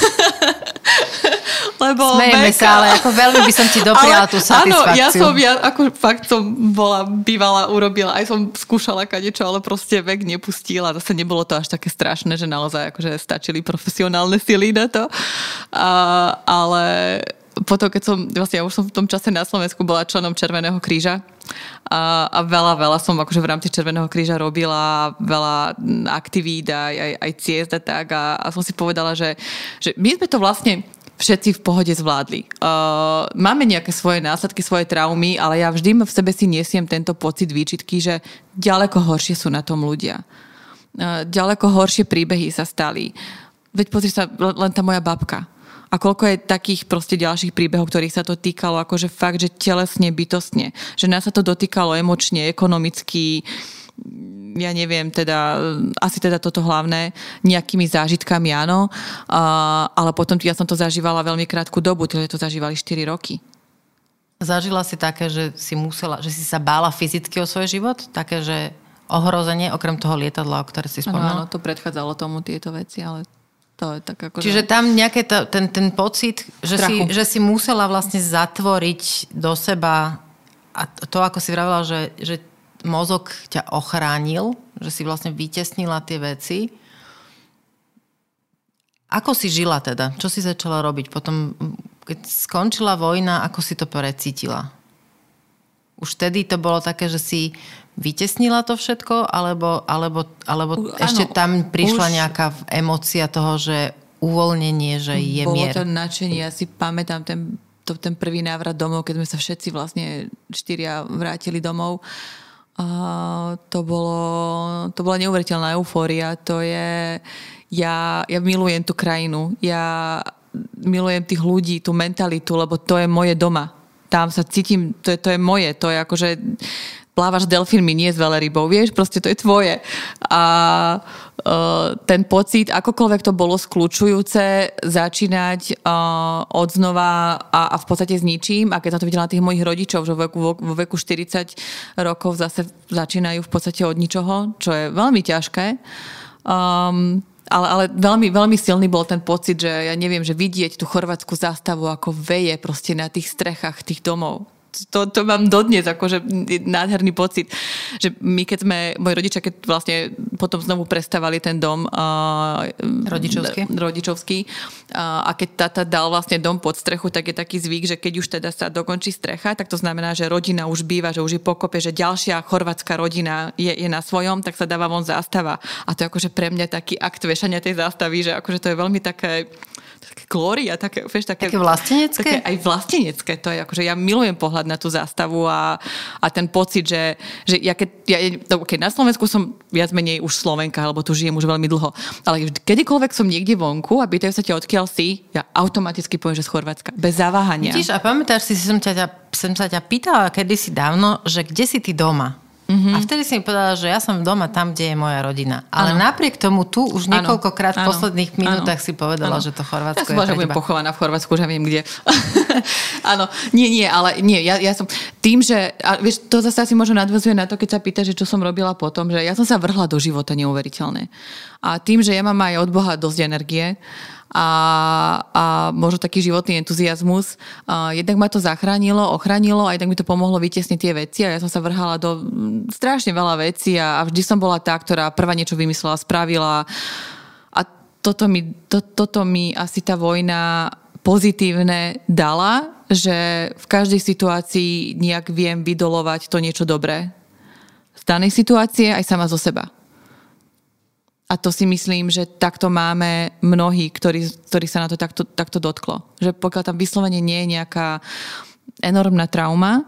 Smejeme sa, ale ako veľmi by som ti dopriala tú satisfakciu. Áno, ja ako fakt som bola bývala, urobila, aj som skúšala kadečo, ale proste vek nepustila. Zase nebolo to až také strašné, že naozaj akože stačili profesionálne sily na to. Ale potom, keď ja už som v tom čase na Slovensku bola členom Červeného kríža a veľa som akože v rámci Červeného kríža robila veľa aktivít aj ciest a tak a som si povedala, že my sme to vlastne všetci v pohode zvládli. Máme nejaké svoje následky, svoje traumy, ale ja vždy v sebe si nesiem tento pocit výčitky, že ďaleko horšie sú na tom ľudia. Ďaleko horšie príbehy sa stali. Veď pozri sa, len tá moja babka. A koľko je takých proste ďalších príbehov, ktorých sa to týkalo, akože fakt, že telesne, bytostne. Že nás sa to dotýkalo emočne, ekonomicky, ja neviem, teda asi teda toto hlavné, nejakými zážitkami áno, ale potom ja som to zažívala veľmi krátku dobu, takže to zažívali 4 roky. Zažila si také, že si sa bála fyzicky o svoj život? Také, že ohrozenie, okrem toho lietadla, o ktoré si spomínala? Áno, to predchádzalo tomu tieto veci, ale to je tak ako... Čiže tam nejaké ten pocit, že si musela vlastne zatvoriť do seba a to, ako si vravila, že mozog ťa ochránil, že si vlastne vytesnila tie veci. Ako si žila teda? Čo si začala robiť? Potom, keď skončila vojna, ako si to precítila? Už vtedy to bolo také, že si vytesnila to všetko, alebo ešte tam prišla nejaká emócia toho, že uvoľnenie, že je mier? Bolo to nadšenie. Ja si pamätám ten prvý návrat domov, keď sme sa všetci vlastne 4 vrátili domov. To bola neuveriteľná eufória. Ja milujem tú krajinu. Ja milujem tých ľudí, tú mentalitu, lebo to je moje doma. Tam sa cítim, to je moje. To je akože plávaš delfínmi, nie s veľrybou, vieš, proste to je tvoje. A ten pocit, akokoľvek to bolo skľúčujúce, začínať odznova a v podstate s ničím. A keď som to videla na tých mojich rodičov, že vo veku 40 rokov zase začínajú v podstate od ničoho, čo je veľmi ťažké. Ale veľmi, veľmi silný bol ten pocit, že ja neviem, že vidieť tú chorvátsku zástavu, ako veje proste na tých strechách tých domov. To mám dodnes, akože nádherný pocit, že my moji rodičia, keď vlastne potom znovu prestávali ten dom rodičovský a keď tata dal vlastne dom pod strechu, tak je taký zvyk, že keď už teda sa dokončí strecha, tak to znamená, že rodina už býva, že už je pokope, že ďalšia chorvátska rodina je na svojom, tak sa dáva von zástava. A to je akože pre mňa taký akt vešania tej zástavy, že akože to je veľmi také glória, také vlastenecké? Také aj vlastenecké. To je akože ja milujem pohľad na tú zástavu a ten pocit, že keď na Slovensku som viac menej už Slovenka, alebo tu žijem už veľmi dlho, ale kedykoľvek som niekde vonku a pýtajú sa ťa, odkiaľ si, ja automaticky poviem, že z Chorvátska. Bez zaváhania. Vidíš, a pamätáš si, som sa ťa pýtala kedysi dávno, že kde si ty doma? Mm-hmm. A vtedy si mi povedala, že ja som doma tam, kde je moja rodina. Ale napriek tomu tu už niekoľkokrát v posledných minútach si povedala, že to Chorvátsko je pre teba. Ja som budem pochovaná v Chorvátsku, že viem kde. Áno, ja som tým, že vieš, to zase asi možno nadväzuje na to, keď sa pýta, že čo som robila potom, že ja som sa vrhla do života neuveriteľne. A tým, že ja mám aj od Boha dosť energie a možno taký životný entuziasmus. Jednak ma to zachránilo, ochránilo a jednak mi to pomohlo vytiesniť tie veci a ja som sa vrhala do strašne veľa vecí a vždy som bola tá, ktorá prvá niečo vymyslela, spravila a toto mi asi tá vojna pozitívne dala, že v každej situácii nejak viem vydolovať to niečo dobré. Z danej situácie aj sama zo seba. A to si myslím, že takto máme mnohí, ktorí sa na to takto dotklo. Že pokiaľ tam vyslovene nie je nejaká enormná trauma,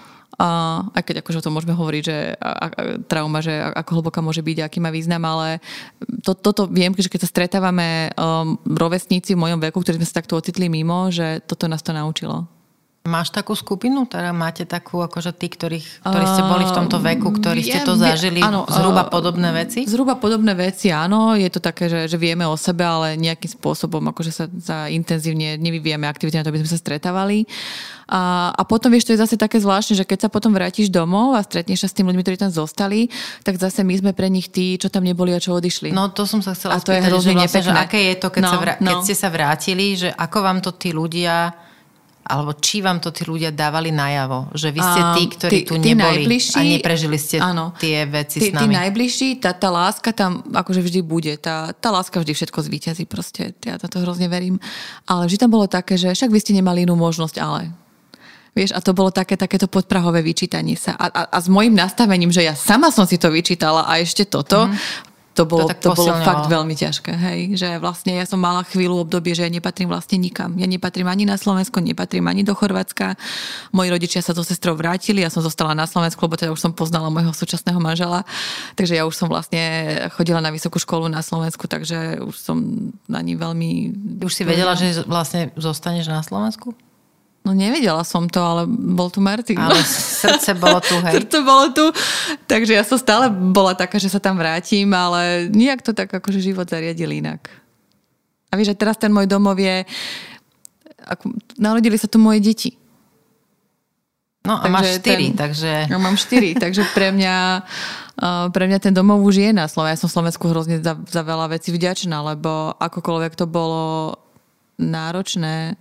aj keď akože o tom môžeme hovoriť, že trauma, že ako hlboká môže byť, aký má význam, ale toto viem, že keď sa stretávame rovesníci v mojom veku, ktorí sme sa takto ocitli mimo, že toto nás to naučilo. Máš takú skupinu? Teda máte takú, akože tí, ktorí ste boli v tomto veku, ktorí ste to zažili, zhruba podobné veci? Zhruba podobné veci, áno. Je to také, že vieme o sebe, ale nejakým spôsobom akože sa intenzívne nevyvíjame aktivity na to, aby sme sa stretávali. A potom, vieš, to je zase také zvláštne, že keď sa potom vrátiš domov a stretneš sa s tými ľuďmi, ktorí tam zostali, tak zase my sme pre nich tí, čo tam neboli a čo odišli. No to som sa chcela spýtať, že aké je to, keď ste sa vrátili, že ako vám to tí ľudia... alebo či vám to tí ľudia dávali najavo, že vy ste tí, ktorí tu neboli a neprežili ste tie veci s nami. Tí najbližší, tá láska tam akože vždy bude. Tá láska vždy všetko zvíťazí proste. Ja to hrozne verím. Ale vždy tam bolo také, že však vy ste nemali inú možnosť, ale... Vieš, a to bolo takéto podprahové vyčítanie sa. A s mojím nastavením, že ja sama som si to vyčítala a ešte toto... To bolo fakt veľmi ťažké, hej, že vlastne ja som mala chvíľu obdobie, že ja nepatrím vlastne nikam. Ja nepatrím ani na Slovensko, nepatrím ani do Chorvátska. Moji rodičia sa so sestrou vrátili, ja som zostala na Slovensku, lebo teda už som poznala môjho súčasného manžela, takže ja už som vlastne chodila na vysokú školu na Slovensku, takže už som na ní veľmi... Už si vedela, že vlastne zostaneš na Slovensku? No nevedela som to, ale bol tu Martin. Ale srdce bolo tu, hej. Srdce bolo tu. Takže ja som stále bola taká, že sa tam vrátim, ale nejak to tak akože život zariadil inak. A vieš, že teraz ten môj domov je... Narodili sa tu moje deti. No a máš 4, takže... No mám 4, takže pre mňa ten domov už je na Slovensku. Ja som Slovensku hrozne za veľa vecí vďačná, lebo akokoľvek to bolo náročné,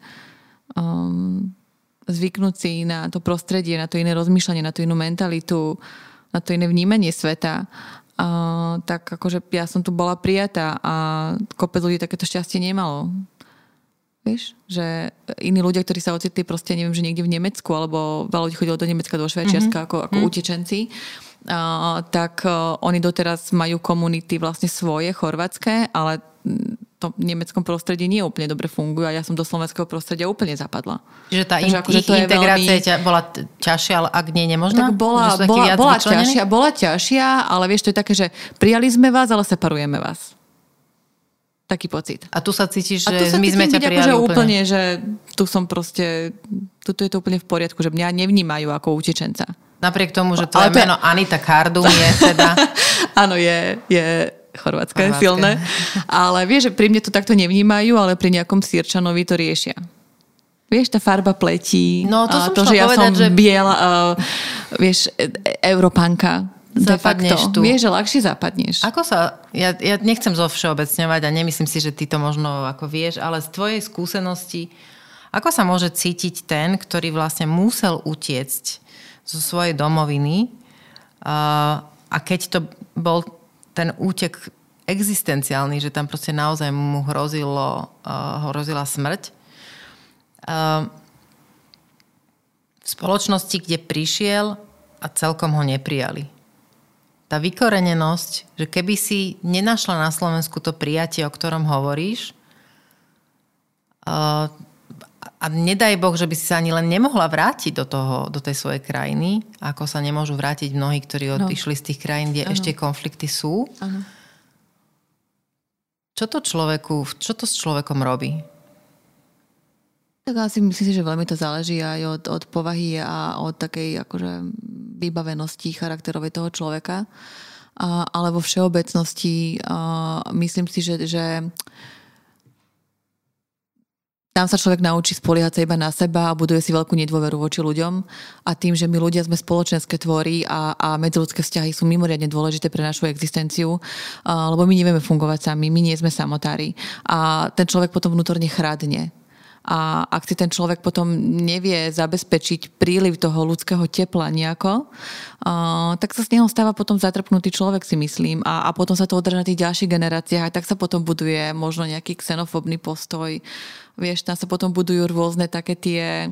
zvyknúť si na to prostredie, na to iné rozmýšľanie, na tú inú mentalitu, na to iné vnímanie sveta, tak akože ja som tu bola prijatá a kopec ľudí takéto šťastie nemalo. Vieš, že iní ľudia, ktorí sa ocitli proste, neviem, že niekde v Nemecku, alebo veľa ľudí chodilo do Nemecka, do Švajčiarska ako utečenci, tak oni doteraz majú komunity vlastne svoje, chorvátske, ale to v nemeckom prostredí nie úplne dobre fungujú a ja som do slovenského prostredia úplne zapadla. Čiže tá integrácia bola ťažšia, ale ak nie nemožná? Tak bola ťažšia, ale vieš, to je také, že prijali sme vás, ale separujeme vás. Taký pocit. A tu sa cítiš, že my sme ťa prijali úplne, že tu som proste, tu je to úplne v poriadku, že mňa nevnímajú ako utečenca. Napriek tomu, že tvoje meno Anita Kardum je teda... Áno, je chorvátske, silné. Ale vieš, že pri mne to takto nevnímajú, ale pri nejakom Sýrčanovi to riešia. Vieš, tá farba pletí. No, to som to, že ja povedať, som biela, vieš, Európanka. Zapadneš tu. Vieš, že ľahšie zapadneš. Ako sa, ja nechcem zovšeobecňovať a nemyslím si, že ty to možno ako vieš, ale z tvojej skúsenosti, ako sa môže cítiť ten, ktorý vlastne musel utiecť zo svojej domoviny a keď to bol ten útek existenciálny, že tam proste naozaj mu hrozila smrť. V spoločnosti, kde prišiel a celkom ho neprijali. Tá vykorenenosť, že keby si nenašla na Slovensku to prijatie, o ktorom hovoríš, a nedaj Boh, že by si sa ani len nemohla vrátiť do tej svojej krajiny, ako sa nemôžu vrátiť mnohí, ktorí odišli z tých krajín, kde ešte konflikty sú. Ano. Čo to s človekom robí? Tak asi myslím si, že veľmi to záleží aj od povahy a od takej akože vybavenosti charakterovej toho človeka. Ale vo všeobecnosti myslím si, že tam sa človek naučí spoliehať sa iba na seba a buduje si veľkú nedôveru voči ľuďom. A tým, že my ľudia sme spoločenské tvory a medziľudské vzťahy sú mimoriadne dôležité pre našu existenciu, lebo my nevieme fungovať sami, my nie sme samotári. A ten človek potom vnútorne chradne. A ak si ten človek potom nevie zabezpečiť príliv toho ľudského tepla nejako, tak sa z neho stáva potom zatrpnutý človek, si myslím. A potom sa to odráža na tých ďalších generáciách a tak sa potom buduje možno nejaký xenofóbny postoj. Vieš, tam sa potom budujú rôzne také tie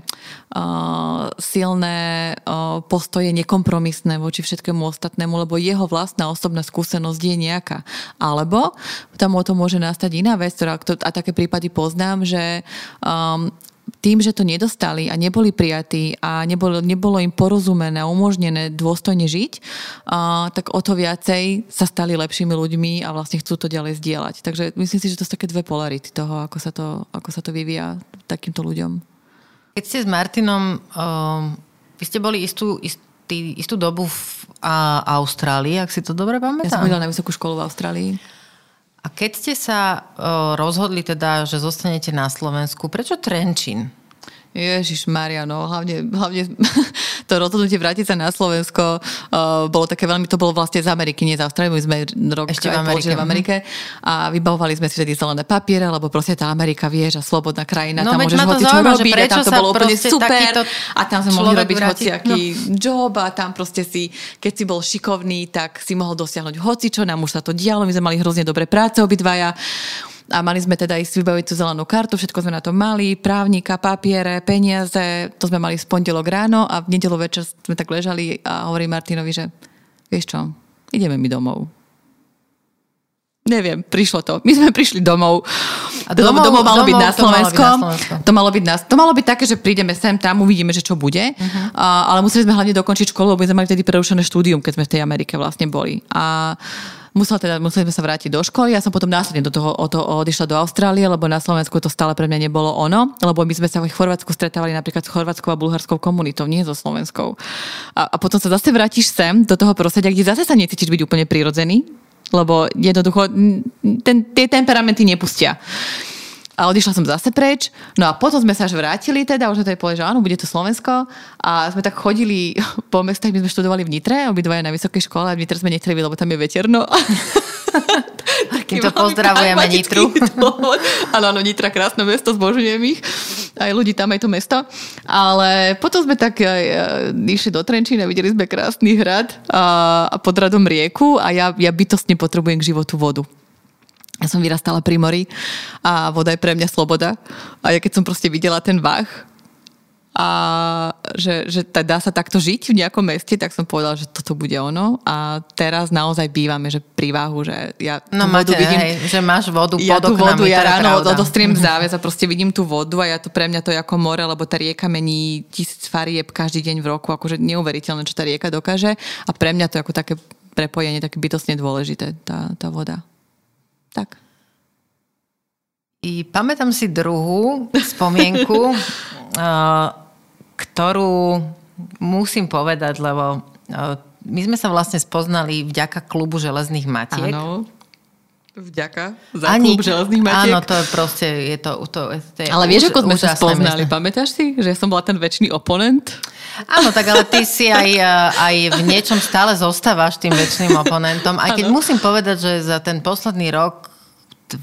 silné postoje nekompromisné voči všetkému ostatnému, lebo jeho vlastná osobná skúsenosť je nejaká. Alebo tam o tom môže nastať iná vec, a také prípady poznám, že tým, že to nedostali a neboli prijatí a nebolo im porozumené a umožnené dôstojne žiť, tak o to viacej sa stali lepšími ľuďmi a vlastne chcú to ďalej zdieľať. Takže myslím si, že to sú také dve polarity toho, ako sa to vyvíja takýmto ľuďom. Keď ste s Martinom, vy ste boli istú dobu v Austrálii, ak si to dobre pamätám? Ja som chodila na vysokú školu v Austrálii. A keď ste sa rozhodli teda, že zostanete na Slovensku, prečo Trenčín? Ježišmária, no hlavne to rozhodnutie vrátiť sa na Slovensko bolo také veľmi, to bolo vlastne z Ameriky, nie z Austrálie, my sme rok ešte v Amerike a vybavovali sme si vtedy zelené papiere, lebo proste tá Amerika, vieš, a slobodná krajina, tam môžeš hocičo robiť a tam to bolo úplne super a tam sme mohli robiť hociaký job a tam proste si, keď si bol šikovný, tak si mohol dosiahnuť hocičo, nám už sa to dialo, my sme mali hrozne dobré práce obidvaja. A mali sme teda ísť vybaviť tú zelenú kartu, všetko sme na to mali, právnika, papiere, peniaze, to sme mali v pondelok ráno a v nedeľu večer sme tak ležali a hovorí Martinovi, že vieš čo, ideme mi domov. Neviem, prišlo to. My sme prišli domov. A domov malo byť na Slovensku. To malo byť také, že prídeme sem, tam uvidíme, že čo bude. Ale museli sme hlavne dokončiť školu, lebo sme mali tedy prerušené štúdium, keď sme v tej Amerike vlastne boli. A museli sme sa vrátiť do školy. Ja som potom následne do toho odišla do Austrálie, lebo na Slovensku to stále pre mňa nebolo ono, lebo my sme sa v Chorvátsku stretávali napríklad s chorvátskou a bulharskou komunitou, nie so slovenskou. A potom sa zase vrátiš sem do toho prostredia, kde zase sa necítiš byť úplne prirodzený, lebo jednoducho tie temperamenty nepustia. A odišla som zase preč. No a potom sme sa až vrátili teda, už sme tady povedali, že áno, bude to Slovensko. A sme tak chodili po mestách, my sme študovali v Nitre, obidvaja na vysokej škole, a v Nitre sme nechceli, lebo tam je veterno. Týmto pozdravujeme Nitru. Áno, Nitra, krásne mesto, zbožňujem ich. Aj ľudí tam, aj to mesto. Ale potom sme tak išli do Trenčína, videli sme krásny hrad a pod hradom rieku a ja bytostne potrebujem k životu vodu. Ja som vyrastala pri mori a voda je pre mňa sloboda. A ja keď som proste videla ten Vach a že dá sa takto žiť v nejakom meste, tak som povedala, že toto bude ono. A teraz naozaj bývame, že pri Váhu, že ja tú vodu vidím. Že máš vodu ja pod oknami. Ja tú vodu, ja ráno odostriem záves a proste vidím tú vodu a ja to pre mňa to je ako more, lebo tá rieka mení 1000 farieb každý deň v roku. Akože neuveriteľné, čo tá rieka dokáže. A pre mňa to je ako také prepojenie, také bytostne dôležité, tá voda. Tak. I pamätám si druhú spomienku, ktorú musím povedať, lebo my sme sa vlastne spoznali vďaka klubu železných matiek. Áno. Vďaka za klub železných matiek. Áno, to je proste, je to ale vieš, ako sme sa spoznali, pamätáš si? Že ja som bola ten večný oponent? Áno, tak ale ty si aj v niečom stále zostávaš tým večným oponentom. Aj keď musím povedať, že za ten posledný rok, 2,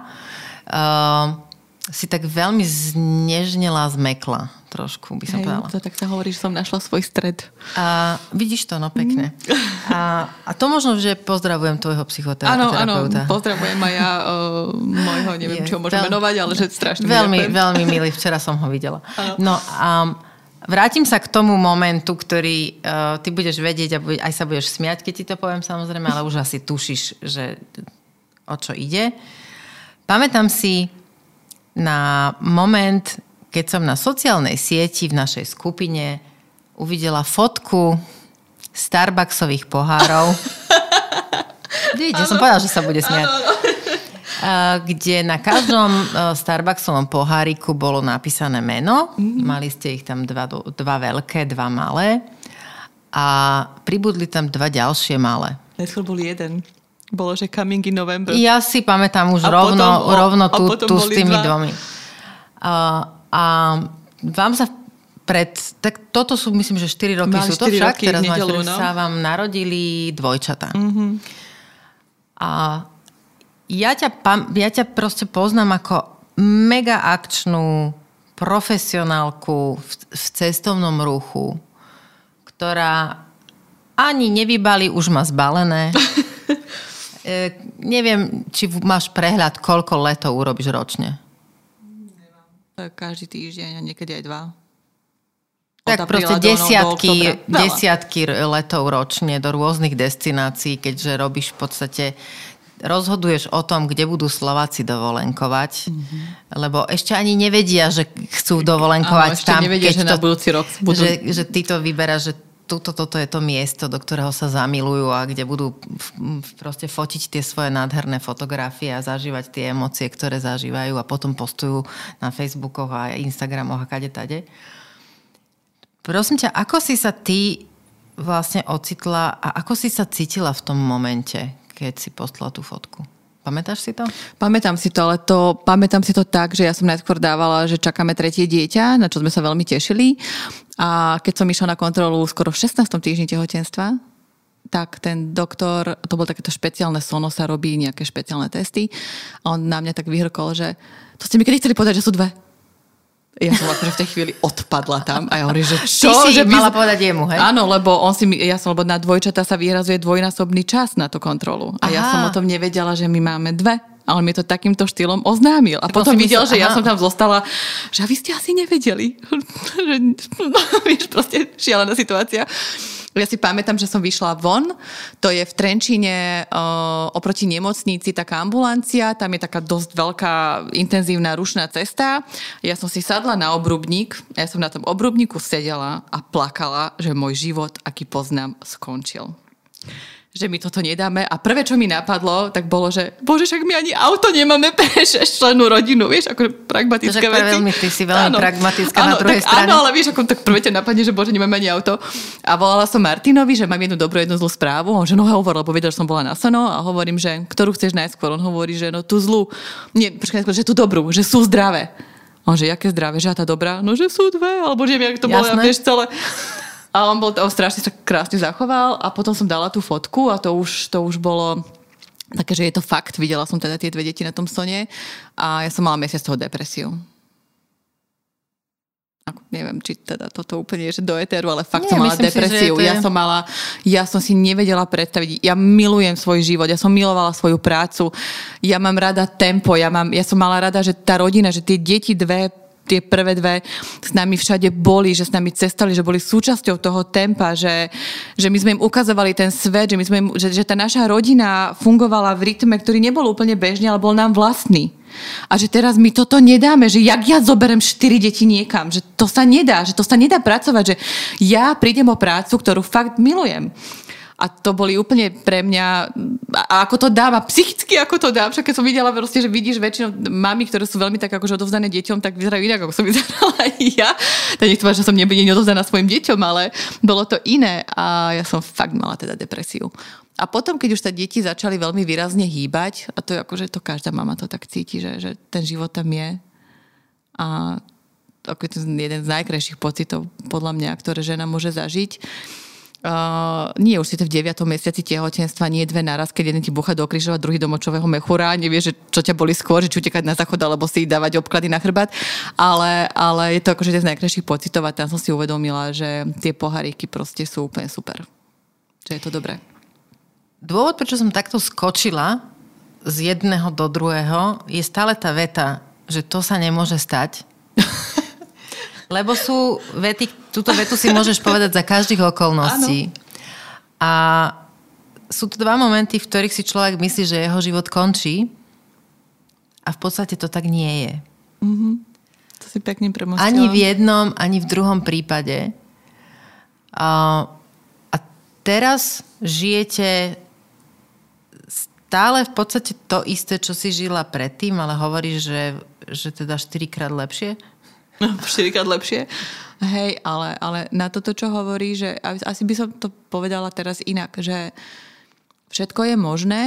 si tak veľmi znežnela, zmekla. Trošku by som povedala. To tak sa hovorí, že som našla svoj stred. Vidíš to, no pekne. A to možno, že pozdravujem tvojho psychoterapeuta. Áno, pozdravujem aj ja môjho, neviem, čo môžem menovať, ale že strašne veľmi milý, včera som ho videla. No a vrátim sa k tomu momentu, ktorý ty budeš vedieť a aj sa budeš smiať, keď ti to poviem samozrejme, ale už asi tušíš, že o čo ide. Pamätám si na moment, keď som na sociálnej sieti v našej skupine uvidela fotku Starbucksových pohárov. Vidíte, som povedala, že sa bude smiať. Kde na každom Starbucksovom poháriku bolo napísané meno. Mali ste ich tam dva veľké, 2 malé. A pribudli tam 2 ďalšie malé. Najskôr bol jeden. Bolo, že coming in November. Ja si pamätám už rovno tu s tými 2. A vám sa tak toto sú, myslím, že 4 roky sú to však. Teraz sa vám narodili dvojčatá. Mm-hmm. A ja ťa proste poznám ako mega akčnú profesionálku v cestovnom ruchu, ktorá ani nevybali, už má zbalené. Neviem, či máš prehľad, koľko letov urobíš ročne? Každý týždeň a niekedy aj 2. Tak proste desiatky letov ročne do rôznych destinácií, keďže robíš v podstate, rozhoduješ o tom, kde budú Slováci dovolenkovať, lebo ešte ani nevedia, že chcú dovolenkovať tam. Nevedia, že na budúci rok budú... Že ty to vyberáš, že toto je to miesto, do ktorého sa zamilujú a kde budú proste fotiť tie svoje nádherné fotografie a zažívať tie emócie, ktoré zažívajú a potom postujú na Facebookoch a Instagramoch a kade-tade. Prosím ťa, ako si sa ty vlastne ocitla a ako si sa cítila v tom momente, keď si poslala tú fotku? Pamätáš si to? Pamätám si to, ale pamätám si to tak, že ja som najskôr dávala, že čakáme 3. dieťa, na čo sme sa veľmi tešili. A keď som išla na kontrolu skoro v 16. týždni tehotenstva, tak ten doktor, to bol takéto špeciálne sono, sa robí nejaké špeciálne testy. A on na mňa tak vyhrkol, že to ste mi kedy chceli povedať, že sú 2? Ja som akože v tej chvíli odpadla tam a ja hovorím, že čo? Ty si mala povedať jemu, hej? Áno, lebo lebo na dvojčatá sa vyhrazuje dvojnásobný čas na tú kontrolu. A ja som o tom nevedela, že my máme 2. Ale mi to takýmto štýlom oznámil. A potom videl, že ja som tam zostala, že vy ste asi nevedeli. Vieš, proste šialená situácia. Ja si pamätám, že som vyšla von, to je v Trenčíne oproti nemocnici taká ambulancia, tam je taká dosť veľká, intenzívna rušná cesta. Ja som si sadla na obrubník, ja som na tom obrubníku sedela a plakala, že môj život, aký poznám, skončil. že my toto nedáme a prvé, čo mi napadlo, tak bolo, že bože, však my ani auto nemáme pre 6-člennú rodinu, vieš, ako pragmatické veci. Ty si veľmi pragmatická na druhej strane. Áno, ale vieš, ako tak prvé ťa napadne, že bože, nemáme ani auto. A volala som Martinovi, že mám jednu dobrú, jednu zlú správu. On že no hovor, lebo vedel, že som bola na Sono a hovorím, že ktorú chceš najskôr. On hovorí, že no tú zlú, nie, počkaj, že tú dobrú, že sú zdravé. On že jaké zdravé, že a tá dobrá? No že sú dve, alebo že jak to bolo, ja vieš celé. A on strašne sa krásne zachoval a potom som dala tú fotku a to už bolo také, že je to fakt. Videla som teda tie dve deti na tom Sone a ja som mala mesiac toho depresiu. Neviem, či teda toto úplne je, že do éteru, ale fakt som mala depresiu. Ja som si nevedela predstaviť. Ja milujem svoj život, ja som milovala svoju prácu. Ja mám rada tempo, ja som mala rada, že tá rodina, že tie deti tie prvé dve s nami všade boli, že s nami cestali, že boli súčasťou toho tempa, že my sme im ukazovali ten svet, že tá naša rodina fungovala v rytme, ktorý nebol úplne bežný, ale bol nám vlastný. A že teraz my toto nedáme, že jak ja zoberem 4 deti niekam, že to sa nedá pracovať, že ja prídem o prácu, ktorú fakt milujem. A to boli úplne pre mňa, a ako to dám, a psychicky ako to dám, však keď som videla proste, že vidíš väčšinou mami, ktoré sú veľmi tak akože odovzdané deťom, tak vyzerajú inak, ako som vyzerala aj ja. Tak nechcem povedať, že som nebude odovzdaná svojim deťom, ale bolo to iné a ja som fakt mala teda depresiu. A potom, keď už sa deti začali veľmi výrazne hýbať, a to je akože to každá mama to tak cíti, že ten život tam je. A ako je to jeden z najkrajších pocitov, podľa mňa, ktoré žena môže zažiť. Nie už si to v 9. mesiaci tehotenstva, nie 2 naraz, keď jeden ti búcha do krížova, druhý do močového mechúra, nevieš, že čo ťa boli skôr, že či utekať na záchod, alebo si dávať obklady na chrbát, ale je to akože jeden z najkrajších pocitov a tam som si uvedomila, že tie poháriky proste sú úplne super. Že je to dobré. Dôvod, prečo som takto skočila z jedného do druhého, je stále tá veta, že to sa nemôže stať. Lebo sú vety, túto vetu si môžeš povedať za každých okolností. Áno. A sú to 2 momenty, v ktorých si človek myslí, že jeho život končí a v podstate to tak nie je. Mm-hmm. To si pekne premostila. Ani v jednom, ani v druhom prípade. A teraz žijete stále v podstate to isté, čo si žila predtým, ale hovoríš, že teda 4-krát lepšie? 4-krát lepšie. Hej, ale na toto, čo hovorí, že asi by som to povedala teraz inak, že všetko je možné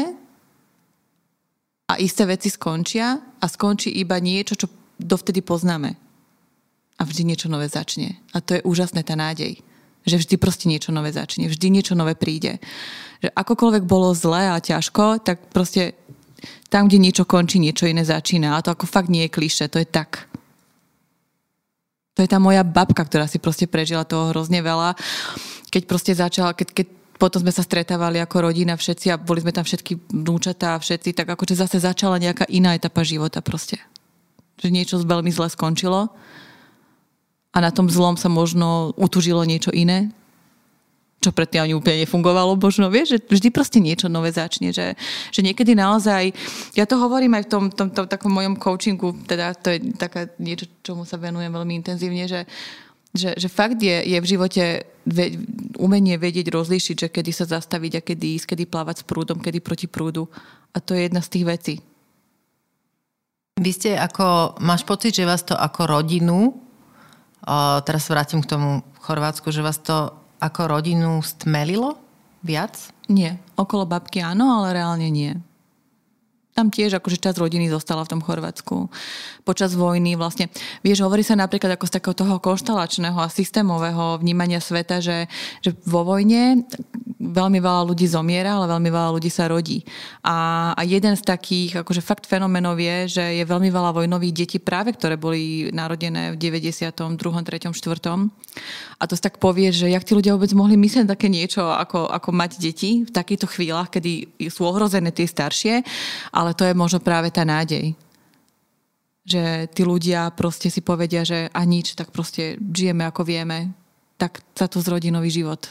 a isté veci skončia a skončí iba niečo, čo dovtedy poznáme. A vždy niečo nové začne. A to je úžasné, tá nádej. Že vždy proste niečo nové začne. Vždy niečo nové príde. Že akokoľvek bolo zlé a ťažko, tak proste tam, kde niečo končí, niečo iné začína. A to ako fakt nie je klišé, to je tak. To je tá moja babka, ktorá si proste prežila toho hrozne veľa. Keď proste začala, keď potom sme sa stretávali ako rodina všetci a boli sme tam všetky vnúčatá a všetci, tak akože zase začala nejaká iná etapa života proste. Že niečo veľmi zle skončilo a na tom zlom sa možno utužilo niečo iné, čo predtým ani úplne nefungovalo, možno, vieš, že vždy proste niečo nové začne, že niekedy naozaj, ja to hovorím aj v tom takom mojom coachingu, teda to je taká niečo, čomu sa venujem veľmi intenzívne, že fakt je v živote umenie vedieť rozlíšiť, že kedy sa zastaviť a kedy ísť, kedy plávať s prúdom, kedy proti prúdu. A to je jedna z tých vecí. Vy ste máš pocit, že vás to ako rodinu, teraz vrátim k tomu Chorvátsku, že vás to ako rodinu stmelilo viac? Nie. Okolo babky áno, ale reálne nie. Tam tiež akože časť rodiny zostala v tom Chorvátsku. Počas vojny vlastne, vieš, hovorí sa napríklad ako z takého toho konštelačného a systémového vnímania sveta, že vo vojne veľmi veľa ľudí zomiera, ale veľmi veľa ľudí sa rodí. A jeden z takých akože fakt fenomenov je, že je veľmi veľa vojnových detí práve, ktoré boli narodené v 92., 3., 4. A to si tak povie, že jak tí ľudia vôbec mohli myslieť také niečo, ako mať deti v takýchto chvíľach, kedy sú ohrozené tie staršie, ale to je možno práve tá nádej. Že tí ľudia proste si povedia, že a nič, tak proste žijeme ako vieme. Tak sa to zrodí nový život.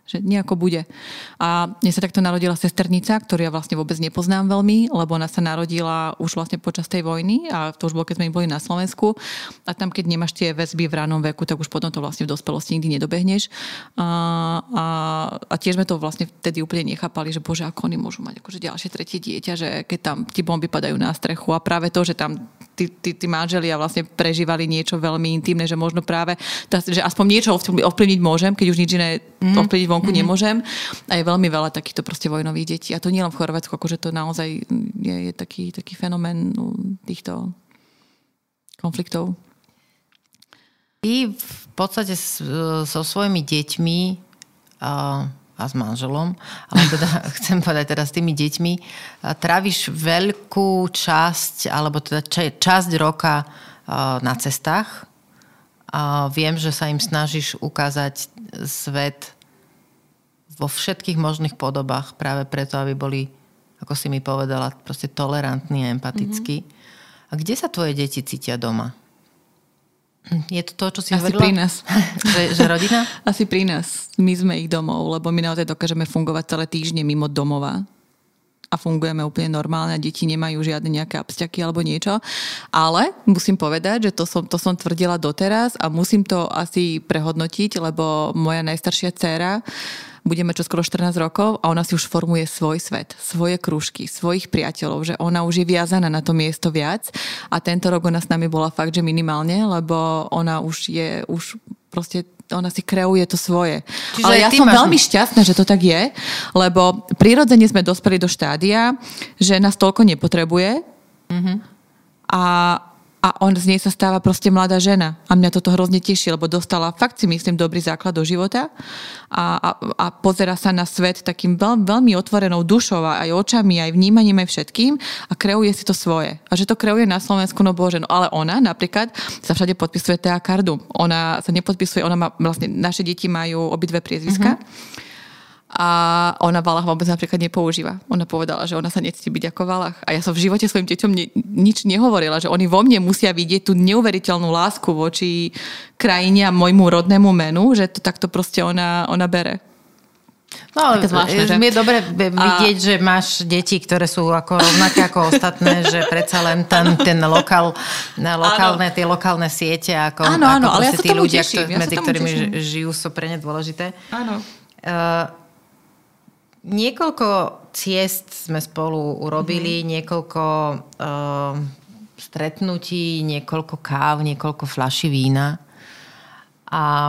že nejako bude. A mne sa takto narodila sesternica, ktorú ja vlastne vôbec nepoznám veľmi, lebo ona sa narodila už vlastne počas tej vojny a to už bolo, keď sme boli na Slovensku. A tam, keď nemáš tie väzby v ranom veku, tak už potom to vlastne v dospelosti nikdy nedobehneš. A tiež sme to vlastne vtedy úplne nechápali, že bože, ako oni môžu mať akože ďalšie tretie dieťa, že keď tam ti bomby padajú na strechu a práve to, že tam tí manželia vlastne prežívali niečo veľmi intimné, že možno práve, že aspoň niečo ovplyvniť môžem, keď už nič iné ovplyvniť vonku nemôžem. A je veľmi veľa takýchto proste vojnových detí. A to nie len v Chorvátsku, akože to naozaj je taký fenomén týchto konfliktov. Ty v podstate so svojimi deťmi a s manželom, ale teda chcem povedať teraz s tými deťmi, tráviš veľkú časť, alebo teda časť roka na cestách. Viem, že sa im snažíš ukázať svet vo všetkých možných podobách, práve preto, aby boli, ako si mi povedala, proste tolerantní a empatickí. A kde sa tvoje deti cítia doma? Je to to, čo si hovorila? Asi pri nás. že rodina? Asi pri nás. My sme ich domov, lebo my naozaj dokážeme fungovať celé týždne mimo domova. A fungujeme úplne normálne a deti nemajú žiadne nejaké absťaky alebo niečo. Ale musím povedať, že to som tvrdila doteraz a musím to asi prehodnotiť, lebo moja najstaršia dcéra bude mať čoskoro 14 rokov a ona si už formuje svoj svet, svoje krúžky, svojich priateľov, že ona už je viazaná na to miesto viac a tento rok ona s nami bola fakt, že minimálne, lebo ona už proste ona si kreuje to svoje. Čiže ale ja som veľmi šťastná, že to tak je, lebo prirodzene sme dospeli do štádia, že nás toľko nepotrebuje a on z nej sa stáva proste mladá žena. A mňa toto hrozne teší, lebo dostala fakt si myslím dobrý základ do života a pozera sa na svet takým veľmi otvorenou dušou aj očami, aj vnímaním, aj všetkým a kreuje si to svoje. A že to kreuje na Slovensku, no bože, no ale ona napríklad sa všade podpisuje Thea Kardu. Ona sa nepodpisuje, ona má, vlastne naše deti majú obidve priezviska. A ona Valach vôbec napríklad nepoužíva. Ona povedala, že ona sa necíti byť ako Valach. A ja som v živote svojim deťom nič nehovorila, že oni vo mne musia vidieť tú neuveriteľnú lásku voči krajine a môjmu rodnému menu, že to takto proste ona bere. No, je dobre vidieť, že máš deti, ktoré sú ako rovnaké ako ostatné, že predsa len tie lokálne siete, ako ale ja sa tí ľudia, medzi ktorými žijú, sú pre ne dôležité. Áno. Niekoľko ciest sme spolu urobili, niekoľko stretnutí, niekoľko káv, niekoľko fľaší vína. A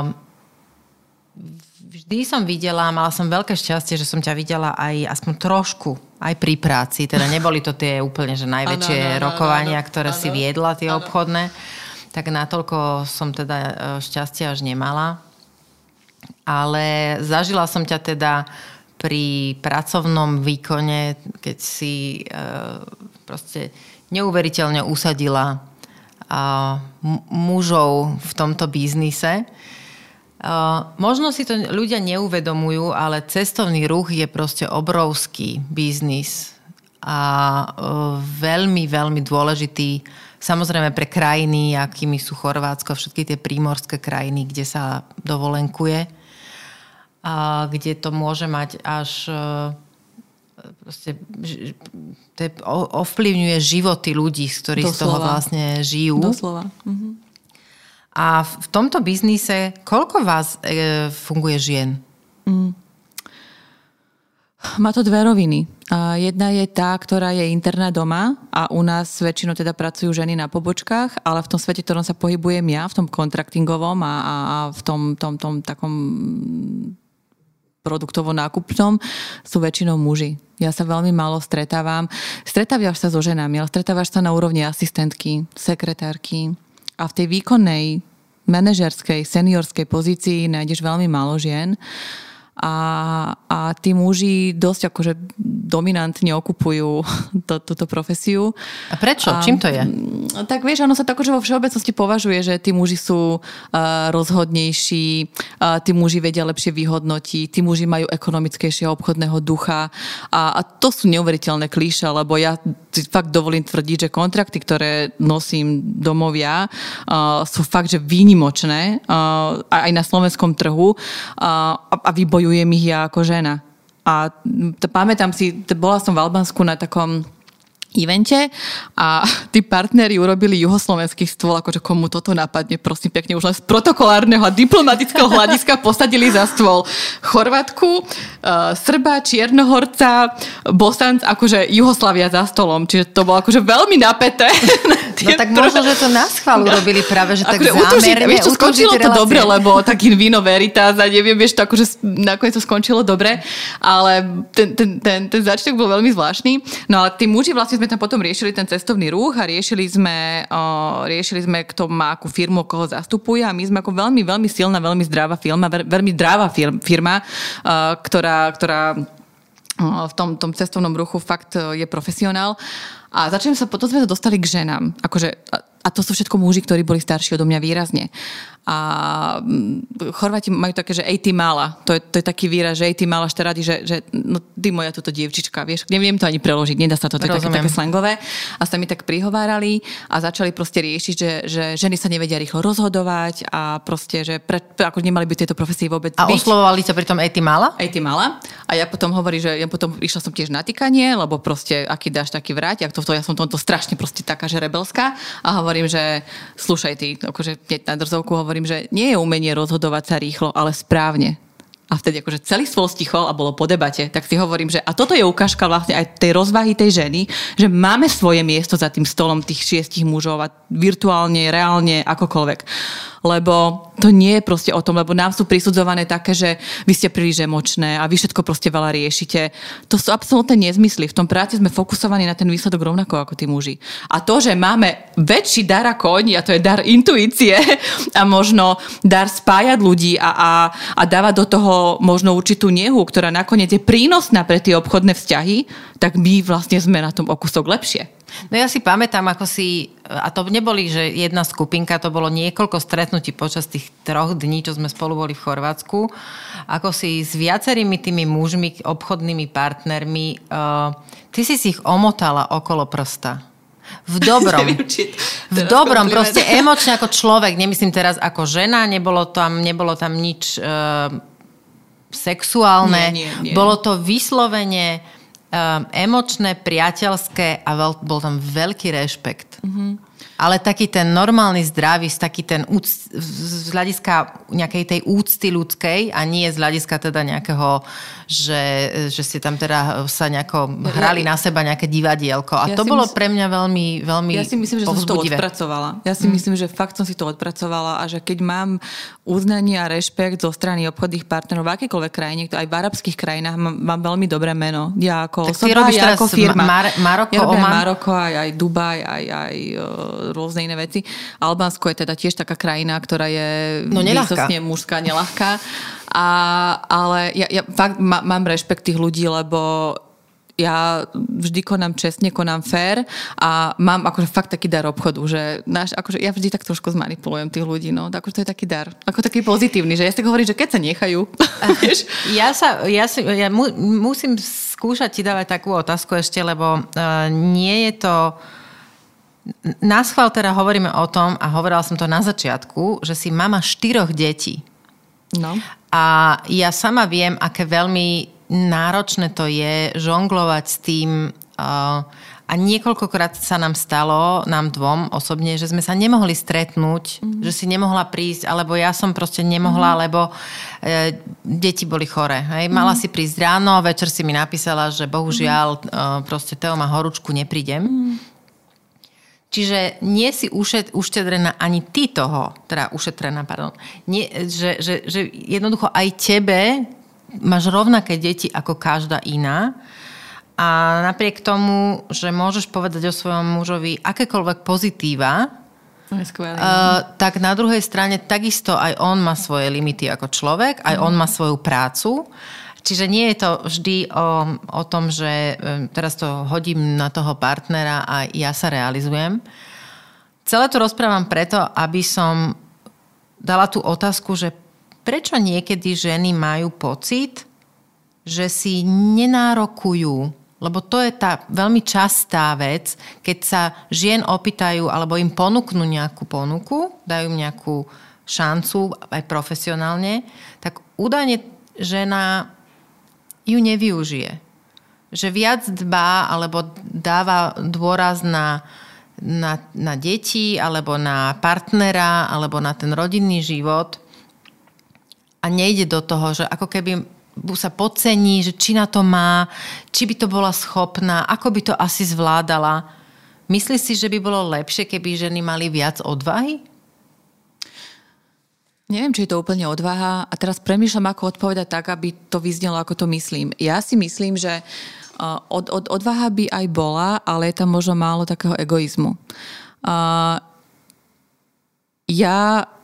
vždy som videla, mala som veľké šťastie, že som ťa videla aj aspoň trošku, aj pri práci. Teda neboli to tie úplne že najväčšie rokovania, ktoré si viedla, tie obchodné. Tak natoľko som teda šťastie až nemala. Ale zažila som ťa teda pri pracovnom výkone, keď si proste neuveriteľne usadila mužov v tomto biznise. Možno si to ľudia neuvedomujú, ale cestovný ruch je proste obrovský biznis a veľmi, veľmi dôležitý samozrejme pre krajiny, akými sú Chorvátsko, všetky tie prímorské krajiny, kde sa dovolenkuje. A kde to môže mať až proste, ovplyvňuje životy ľudí, ktorí z toho vlastne žijú. Doslova. A v tomto biznise koľko vás funguje žien? Má to dve roviny. Jedna je tá, ktorá je interná doma a u nás väčšinou teda pracujú ženy na pobočkách, ale v tom svete, ktorom sa pohybujem ja, v tom kontraktingovom a v tom takom produktovo-nákupnom sú väčšinou muži. Ja sa veľmi málo stretávam. Stretávaš sa so ženami, ale stretávaš sa na úrovni asistentky, sekretárky a v tej výkonnej, manažerskej, seniorskej pozícii nájdeš veľmi málo žien. A tí muži dosť akože dominantne okupujú túto profesiu. A prečo? Čím to je? Tak vieš, ono sa tak akože vo všeobecnosti považuje, že tí muži sú rozhodnejší, tí muži vedia lepšie vyhodnotiť, tí muži majú ekonomickejšieho obchodného ducha a to sú neuveriteľné klíše, lebo ja si fakt dovolím tvrdiť, že kontrakty, ktoré nosím domov ja, sú fakt, že výnimočné aj na slovenskom trhu a vybojujú bojujem ich ja ako žena. A pamätám si, bola som v Albánsku na takom evente a tí partneri urobili juhoslovenský stôl, akože komu toto napadne, prosím pekne, už len z protokolárneho a diplomatického hľadiska posadili za stôl Chorvátku, Srba, Čiernohorca, Bosanc, akože Juhoslavia za stolom, čiže to bolo akože veľmi napäté. No tak možno, že to na schvál urobili práve, že tak zámerne vieš, skončilo to dobre, lebo taký vino veritas a neviem, vieš, to akože nakoniec to skončilo dobre, ale ten začiatok bol veľmi zvláštny. No ale tí muži vlastne sme tam potom riešili ten cestovný ruch a riešili sme, kto má akú firmu, koho zastupuje a my sme ako veľmi, veľmi silná, veľmi zdravá firma, ktorá v tom cestovnom ruchu fakt je profesionál. A potom sme sa dostali k ženám. Akože, a to sú všetko muži, ktorí boli starší odo mňa výrazne. A Chorváti majú také, že ej ty mala. To je taký výraz, že ej ty mala štaradi, že no ty moja túto dievčička, vieš, neviem to ani preložiť, nedá sa to, to je také slangové. A sa mi tak prihovárali a začali proste riešiť, že ženy sa nevedia rýchlo rozhodovať a proste, že ako nemali by tieto profesie vôbec byť. A oslovovali sa pri tom ej ty mala? Ej ty mala. A ja potom hovorím, že ja potom išla som tiež na tykanie, lebo proste aký dáš, taký vráť. Ja som tomto strašne proste taká, že rebelská a hovorím, že slušaj ty, akože na drzovku hovorím, že nie je umenie rozhodovať sa rýchlo, ale správne. A vtedy akože celý stôl stichol a bolo po debate, tak si hovorím, že a toto je ukážka vlastne aj tej rozvahy tej ženy, že máme svoje miesto za tým stolom tých 6 mužov a virtuálne, reálne, akokoľvek. Lebo to nie je proste o tom, lebo nám sú prisudzované také, že vy ste príliš emočné a vy všetko proste veľa riešite. To sú absolútne nezmysly. V tom práci sme fokusovaní na ten výsledok rovnako ako tí muži. A to, že máme väčší dar ako oni, a to je dar intuície a možno dar spájať ľudí a dávať do toho možno určitú nehu, ktorá nakoniec je prínosná pre tie obchodné vzťahy, tak my vlastne sme na tom o kúsok lepšie. No ja si pamätám, ako si, a to neboli, že jedna skupinka, to bolo niekoľko stretnutí počas tých 3 dní, čo sme spolu boli v Chorvátsku, ako si s viacerými tými mužmi, obchodnými partnermi, ty si ich omotala okolo prsta. V dobrom. V dobrom, proste emočne ako človek, nemyslím teraz ako žena, nebolo tam nič sexuálne. Nie. Bolo to vyslovene emočné, priateľské a bol tam veľký rešpekt. Mm-hmm. Ale taký ten normálny zdravý, taký ten z hľadiska nejakej tej úcty ľudskej a nie z hľadiska teda nejakého, že ste tam teda sa nejako hrali na seba nejaké divadielko. A to bolo pre mňa veľmi, veľmi povzbudivé. Ja si myslím, že som to odpracovala. Ja si myslím, že fakt som si to odpracovala a že keď mám uznanie a rešpekt zo strany obchodných partnerov v akejkoľvek krajine, aj v arabských krajinách mám veľmi dobré meno. Ja ako tak ty robíš teraz ako firma. Maroko, ja robím Oman? Maroko, aj Dubaj, aj rôzne iné veci. Albánsko je teda tiež taká krajina, ktorá je výsostne mužská, neľahká. Ale ja fakt mám rešpekt tých ľudí, lebo ja vždy konám čestne, konám fair a mám akože fakt taký dar obchodu, že akože ja vždy tak trošku zmanipulujem tých ľudí, no, akože to je taký dar, ako taký pozitívny, že ja si tak hovorím, že keď sa nechajú. Ja musím skúšať ti dávať takú otázku ešte, lebo nie je to. Na schvál teda hovoríme o tom, a hovorila som to na začiatku, že si mama 4 detí. No. A ja sama viem, aké veľmi náročné to je žonglovať s tým. A niekoľkokrát sa nám stalo, nám dvom osobne, že sme sa nemohli stretnúť, že si nemohla prísť, alebo ja som proste nemohla, lebo deti boli chore. Hej. Mala si prísť ráno, večer si mi napísala, že bohužiaľ proste Teo má horúčku, neprídem. Čiže nie si ušetrená ani ty toho, teda ušetrená, pardon, nie, že jednoducho aj tebe máš rovnaké deti ako každá iná a napriek tomu, že môžeš povedať o svojom mužovi akékoľvek pozitíva, tak na druhej strane takisto aj on má svoje limity ako človek, aj on má svoju prácu. Čiže nie je to vždy o tom, že teraz to hodím na toho partnera a ja sa realizujem. Celé to rozprávam preto, aby som dala tú otázku, že prečo niekedy ženy majú pocit, že si nenárokujú, lebo to je tá veľmi častá vec, keď sa žien opýtajú alebo im ponúknú nejakú ponuku, dajú im nejakú šancu aj profesionálne, tak údajne žena ju nevyužije. Že viac dbá alebo dáva dôraz na deti alebo na partnera alebo na ten rodinný život a nejde do toho, že ako keby sa podcení, že či na to má, či by to bola schopná, ako by to asi zvládala. Myslíš si, že by bolo lepšie, keby ženy mali viac odvahy? Neviem, či je to úplne odvaha a teraz premýšľam, ako odpovedať tak, aby to vyznelo, ako to myslím. Ja si myslím, že odvaha by aj bola, ale je tam možno málo takého egoizmu. Ja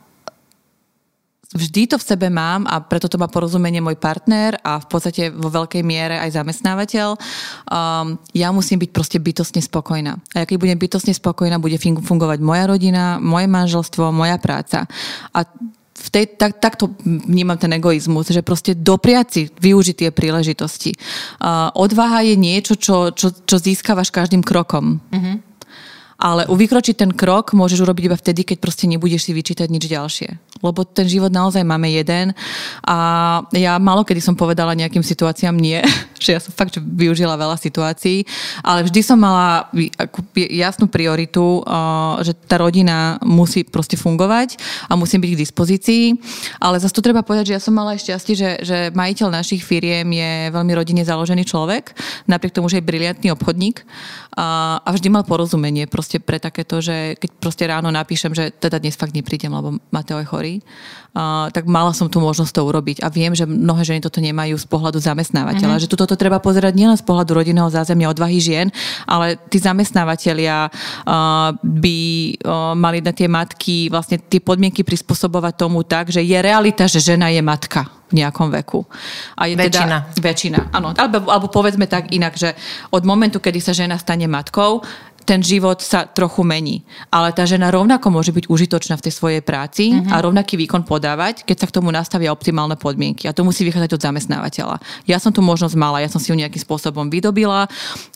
vždy to v sebe mám a preto to má porozumenie môj partner a v podstate vo veľkej miere aj zamestnávateľ. Ja musím byť proste bytostne spokojná. A keď budem bytostne spokojná, bude fungovať moja rodina, moje manželstvo, moja práca. A takto vnímam ten egoizmus, že proste dopriať si, využiť tie príležitosti. Odvaha je niečo, čo získavaš každým krokom. Mm-hmm. Ale vykročiť ten krok môžeš urobiť iba vtedy, keď proste nebudeš si vyčítať nič ďalšie. Lebo ten život naozaj máme jeden a ja málo kedy som povedala nejakým situáciám nie, že ja som fakt využila veľa situácií, ale vždy som mala jasnú prioritu, že tá rodina musí proste fungovať a musím byť k dispozícii, ale zase tu treba povedať, že ja som mala aj šťastie, že majiteľ našich firiem je veľmi rodine založený človek, napriek tomu, že je briliantný obchodník a vždy mal porozumenie proste pre takéto, že keď proste ráno napíšem, že teda dnes fakt neprídem, lebo Mateo je chorý, tak mala som tú možnosť to urobiť a viem, že mnohé ženy toto nemajú z pohľadu zamestnávateľa, že toto treba pozerať nielen z pohľadu rodinného zázemia odvahy žien, ale tí zamestnávateľia by mali na tie matky vlastne tie podmienky prispôsobovať tomu tak, že je realita, že žena je matka v nejakom veku. A je väčšina, áno. Alebo povedzme tak inak, že od momentu, kedy sa žena stane matkou, ten život sa trochu mení. Ale tá žena rovnako môže byť užitočná v tej svojej práci a rovnaký výkon podávať, keď sa k tomu nastavia optimálne podmienky. A to musí vychádzať od zamestnávateľa. Ja som tú možnosť mala, ja som si ju nejakým spôsobom vydobila.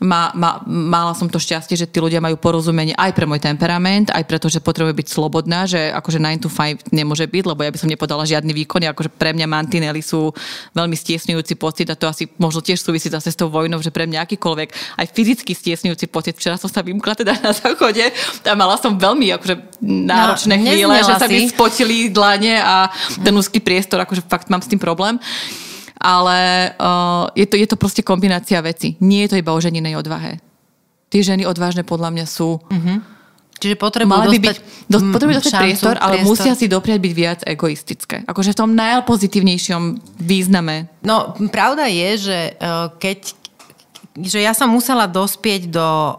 Mala som to šťastie, že tí ľudia majú porozumenie aj pre môj temperament, aj preto, že potrebujem byť slobodná, že akože 9 to 5 nemôže byť, lebo ja by som nepodala žiadny výkon. Akože pre mňa mantinely sú veľmi stiesňujúci pocit a to asi možno tiež súvisí zase s tou vojnou, že pre mňa akýkoľvek aj fyzicky stiesňujúci pocit. Včera som sa teda na záchode a mala som veľmi akože náročné chvíle, že sa mi spotili dlane a ten úzky priestor, akože fakt mám s tým problém. Ale je to proste kombinácia vecí. Nie je to iba o ženinej odvahe. Tie ženy odvážne podľa mňa sú. Čiže potrebujú dostať priestor, ale musia si dopriať byť viac egoistické. Akože v tom najpozitívnejšom význame. No, pravda je, že že ja som musela dospieť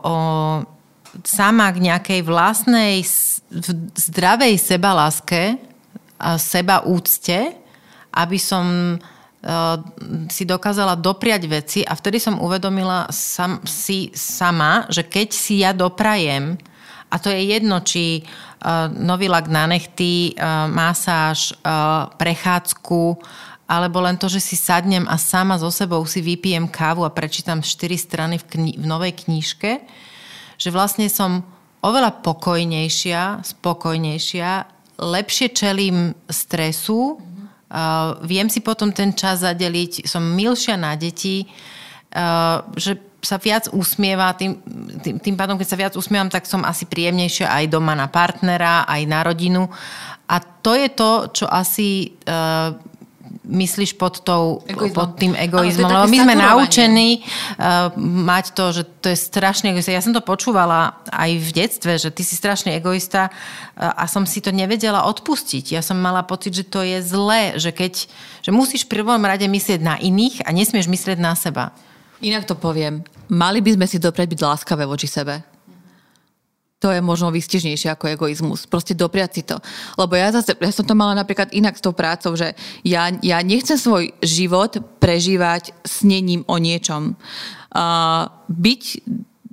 sama k nejakej vlastnej zdravej sebaláske a sebaúcte, aby som si dokázala dopriať veci a vtedy som uvedomila si sama, že keď si ja doprajem, a to je jedno, či nový lak na nechty, masáž, prechádzku, alebo len to, že si sadnem a sama so sebou si vypijem kávu a prečítam 4 strany v novej knižke, že vlastne som oveľa spokojnejšia, lepšie čelím stresu, viem si potom ten čas zadeliť, som milšia na deti, že sa viac usmieva, tým pádom, keď sa viac usmievam, tak som asi príjemnejšia aj doma na partnera, aj na rodinu. A to je to, čo asi myslíš pod tým egoizmom. Lebo my sme naučení mať to, že to je strašne egoista. Ja som to počúvala aj v detstve, že ty si strašný egoista a som si to nevedela odpustiť. Ja som mala pocit, že to je zlé, že musíš v prvom rade myslieť na iných a nesmieš myslieť na seba. Inak to poviem. Mali by sme si dopriať byť láskavé voči sebe. To je možno výstižnejšie ako egoizmus. Proste dopriať si to. Lebo ja som to mala napríklad inak s tou prácou, že ja nechcem svoj život prežívať snením o niečom. Byť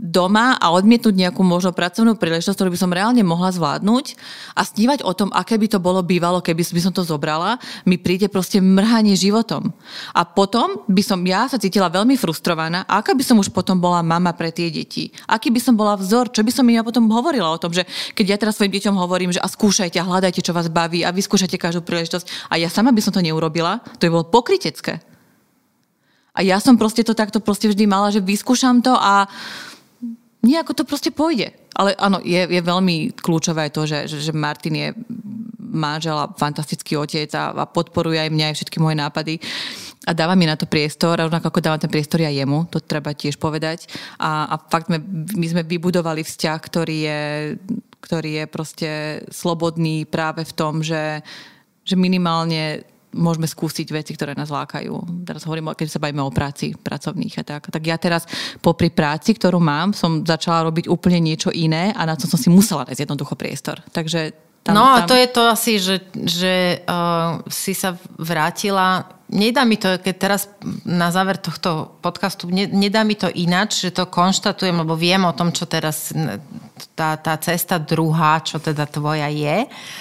doma a odmietnúť nejakú možno pracovnú príležitosť, ktorú by som reálne mohla zvládnuť a snívať o tom, aké by to bolo bývalo, keby som to zobrala, mi príde proste mrhanie životom. A potom by som ja sa cítila veľmi frustrovaná, a aká by som už potom bola mama pre tie deti. Aký by som bola vzor, čo by som im ja potom hovorila o tom, že keď ja teraz svojim deťom hovorím, že a skúšajte a hľadajte, čo vás baví a vyskúšajte každú príležitosť a ja sama by som to neurobila, to by bolo pokrytecké. A ja som proste to takto proste vždy mala, že vyskúšam to a nejako to proste pôjde. Ale áno, je veľmi kľúčové to, že Martin je manžel a fantastický otec a podporuje aj mňa aj všetky moje nápady a dáva mi na to priestor a rovnako ako dávam ten priestor aj jemu, to treba tiež povedať. A fakt my sme vybudovali vzťah, ktorý je proste slobodný práve v tom, že minimálne môžeme skúsiť veci, ktoré nás lákajú. Teraz hovorím, keď sa bavíme o práci pracovných a tak. Tak ja teraz popri práci, ktorú mám, som začala robiť úplne niečo iné a na to som si musela nájsť jednoducho priestor. Takže tam... to je to asi, že si sa vrátila. Nedá mi to, keď teraz na záver tohto podcastu, nedá mi to ináč, že to konštatujem, lebo viem o tom, čo teraz tá cesta druhá, čo teda tvoja je.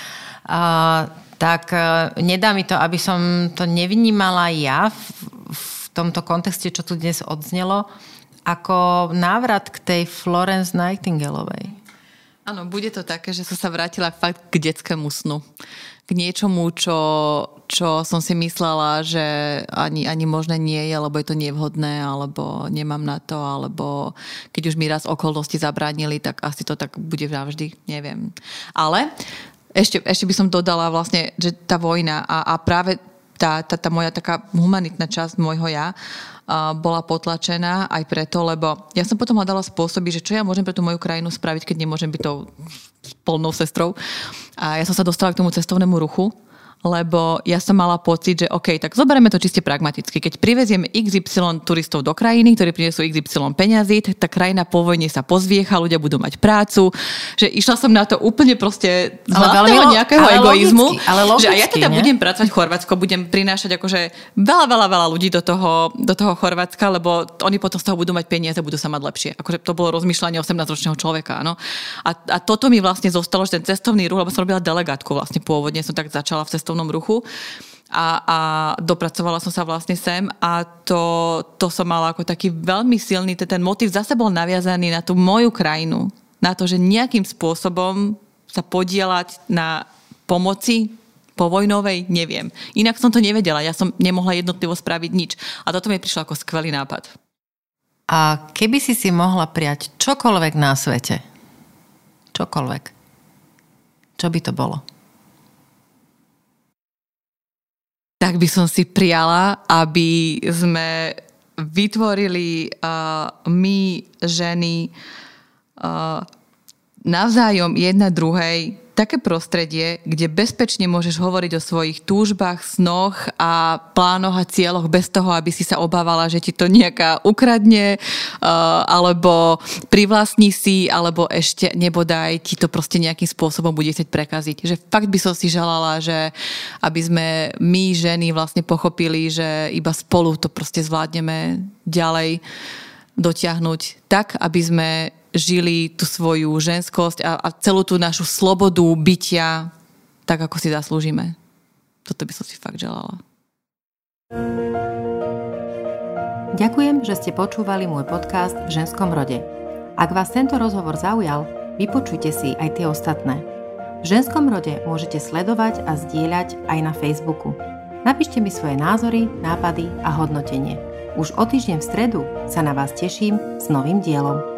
Tak nedá mi to, aby som to nevnímala ja v tomto kontexte, čo tu dnes odznelo, ako návrat k tej Florence Nightingaleovej. Áno, bude to také, že som sa vrátila fakt k detskému snu. K niečomu, čo som si myslela, že ani možné nie je, lebo je to nevhodné, alebo nemám na to, alebo keď už mi raz okolnosti zabránili, tak asi to tak bude navždy, neviem. Ale ešte by som dodala vlastne, že tá vojna a práve tá moja taká humanitná časť môjho ja bola potlačená aj preto, lebo ja som potom hľadala spôsoby, že čo ja môžem pre tú moju krajinu spraviť, keď nemôžem byť tou polnou sestrou. A ja som sa dostala k tomu cestovnému ruchu, lebo ja som mala pocit, že OK, tak zoberieme to čiste pragmaticky. Keď privezieme XY turistov do krajiny, ktorí prinesú XY peňazí, tak tá krajina po vojne sa pozviecha, ľudia budú mať prácu. Že išla som na to úplne proste z vlastného nejakého egoizmu. Logicky, že ja teda budem pracovať v Chorvátsku, budem prinášať akože veľa ľudí do toho Chorvátska, lebo oni potom z toho budú mať peniaze, budú sa mať lepšie. Akože to bolo rozmýšľanie 18-ročného človeka, áno. A toto mi vlastne zostalo, že ten cestovný ruch, lebo som robila delegátku vlastne pôvodne, som tak začala v cestovnom ruchu a dopracovala som sa vlastne sem a to som mala ako taký veľmi silný, ten motiv zase bol naviazaný na tú moju krajinu, na to, že nejakým spôsobom sa podieľať na pomoci povojnovej, neviem. Inak som to nevedela, ja som nemohla jednotlivo spraviť nič a toto mi prišlo ako skvelý nápad. A keby si mohla prijať čokoľvek na svete, čo by to bolo? Tak by som si prijala, aby sme vytvorili my, ženy, navzájom jedna druhej také prostredie, kde bezpečne môžeš hovoriť o svojich túžbách, snoch a plánoch a cieľoch bez toho, aby si sa obávala, že ti to nejaká ukradne, alebo privlastní si, alebo ešte nebodaj ti to proste nejakým spôsobom bude chcieť prekaziť. Že fakt by som si želala, že aby sme my, ženy, vlastne pochopili, že iba spolu to proste zvládneme ďalej dotiahnuť tak, aby sme žili tú svoju ženskosť a celú tú našu slobodu bytia tak, ako si zaslúžime. Toto by som si fakt želala. Ďakujem, že ste počúvali môj podcast V ženskom rode. Ak vás tento rozhovor zaujal, vypočujte si aj tie ostatné. V ženskom rode môžete sledovať a zdieľať aj na Facebooku. Napíšte mi svoje názory, nápady a hodnotenie. Už o týždeň v stredu sa na vás teším s novým dielom.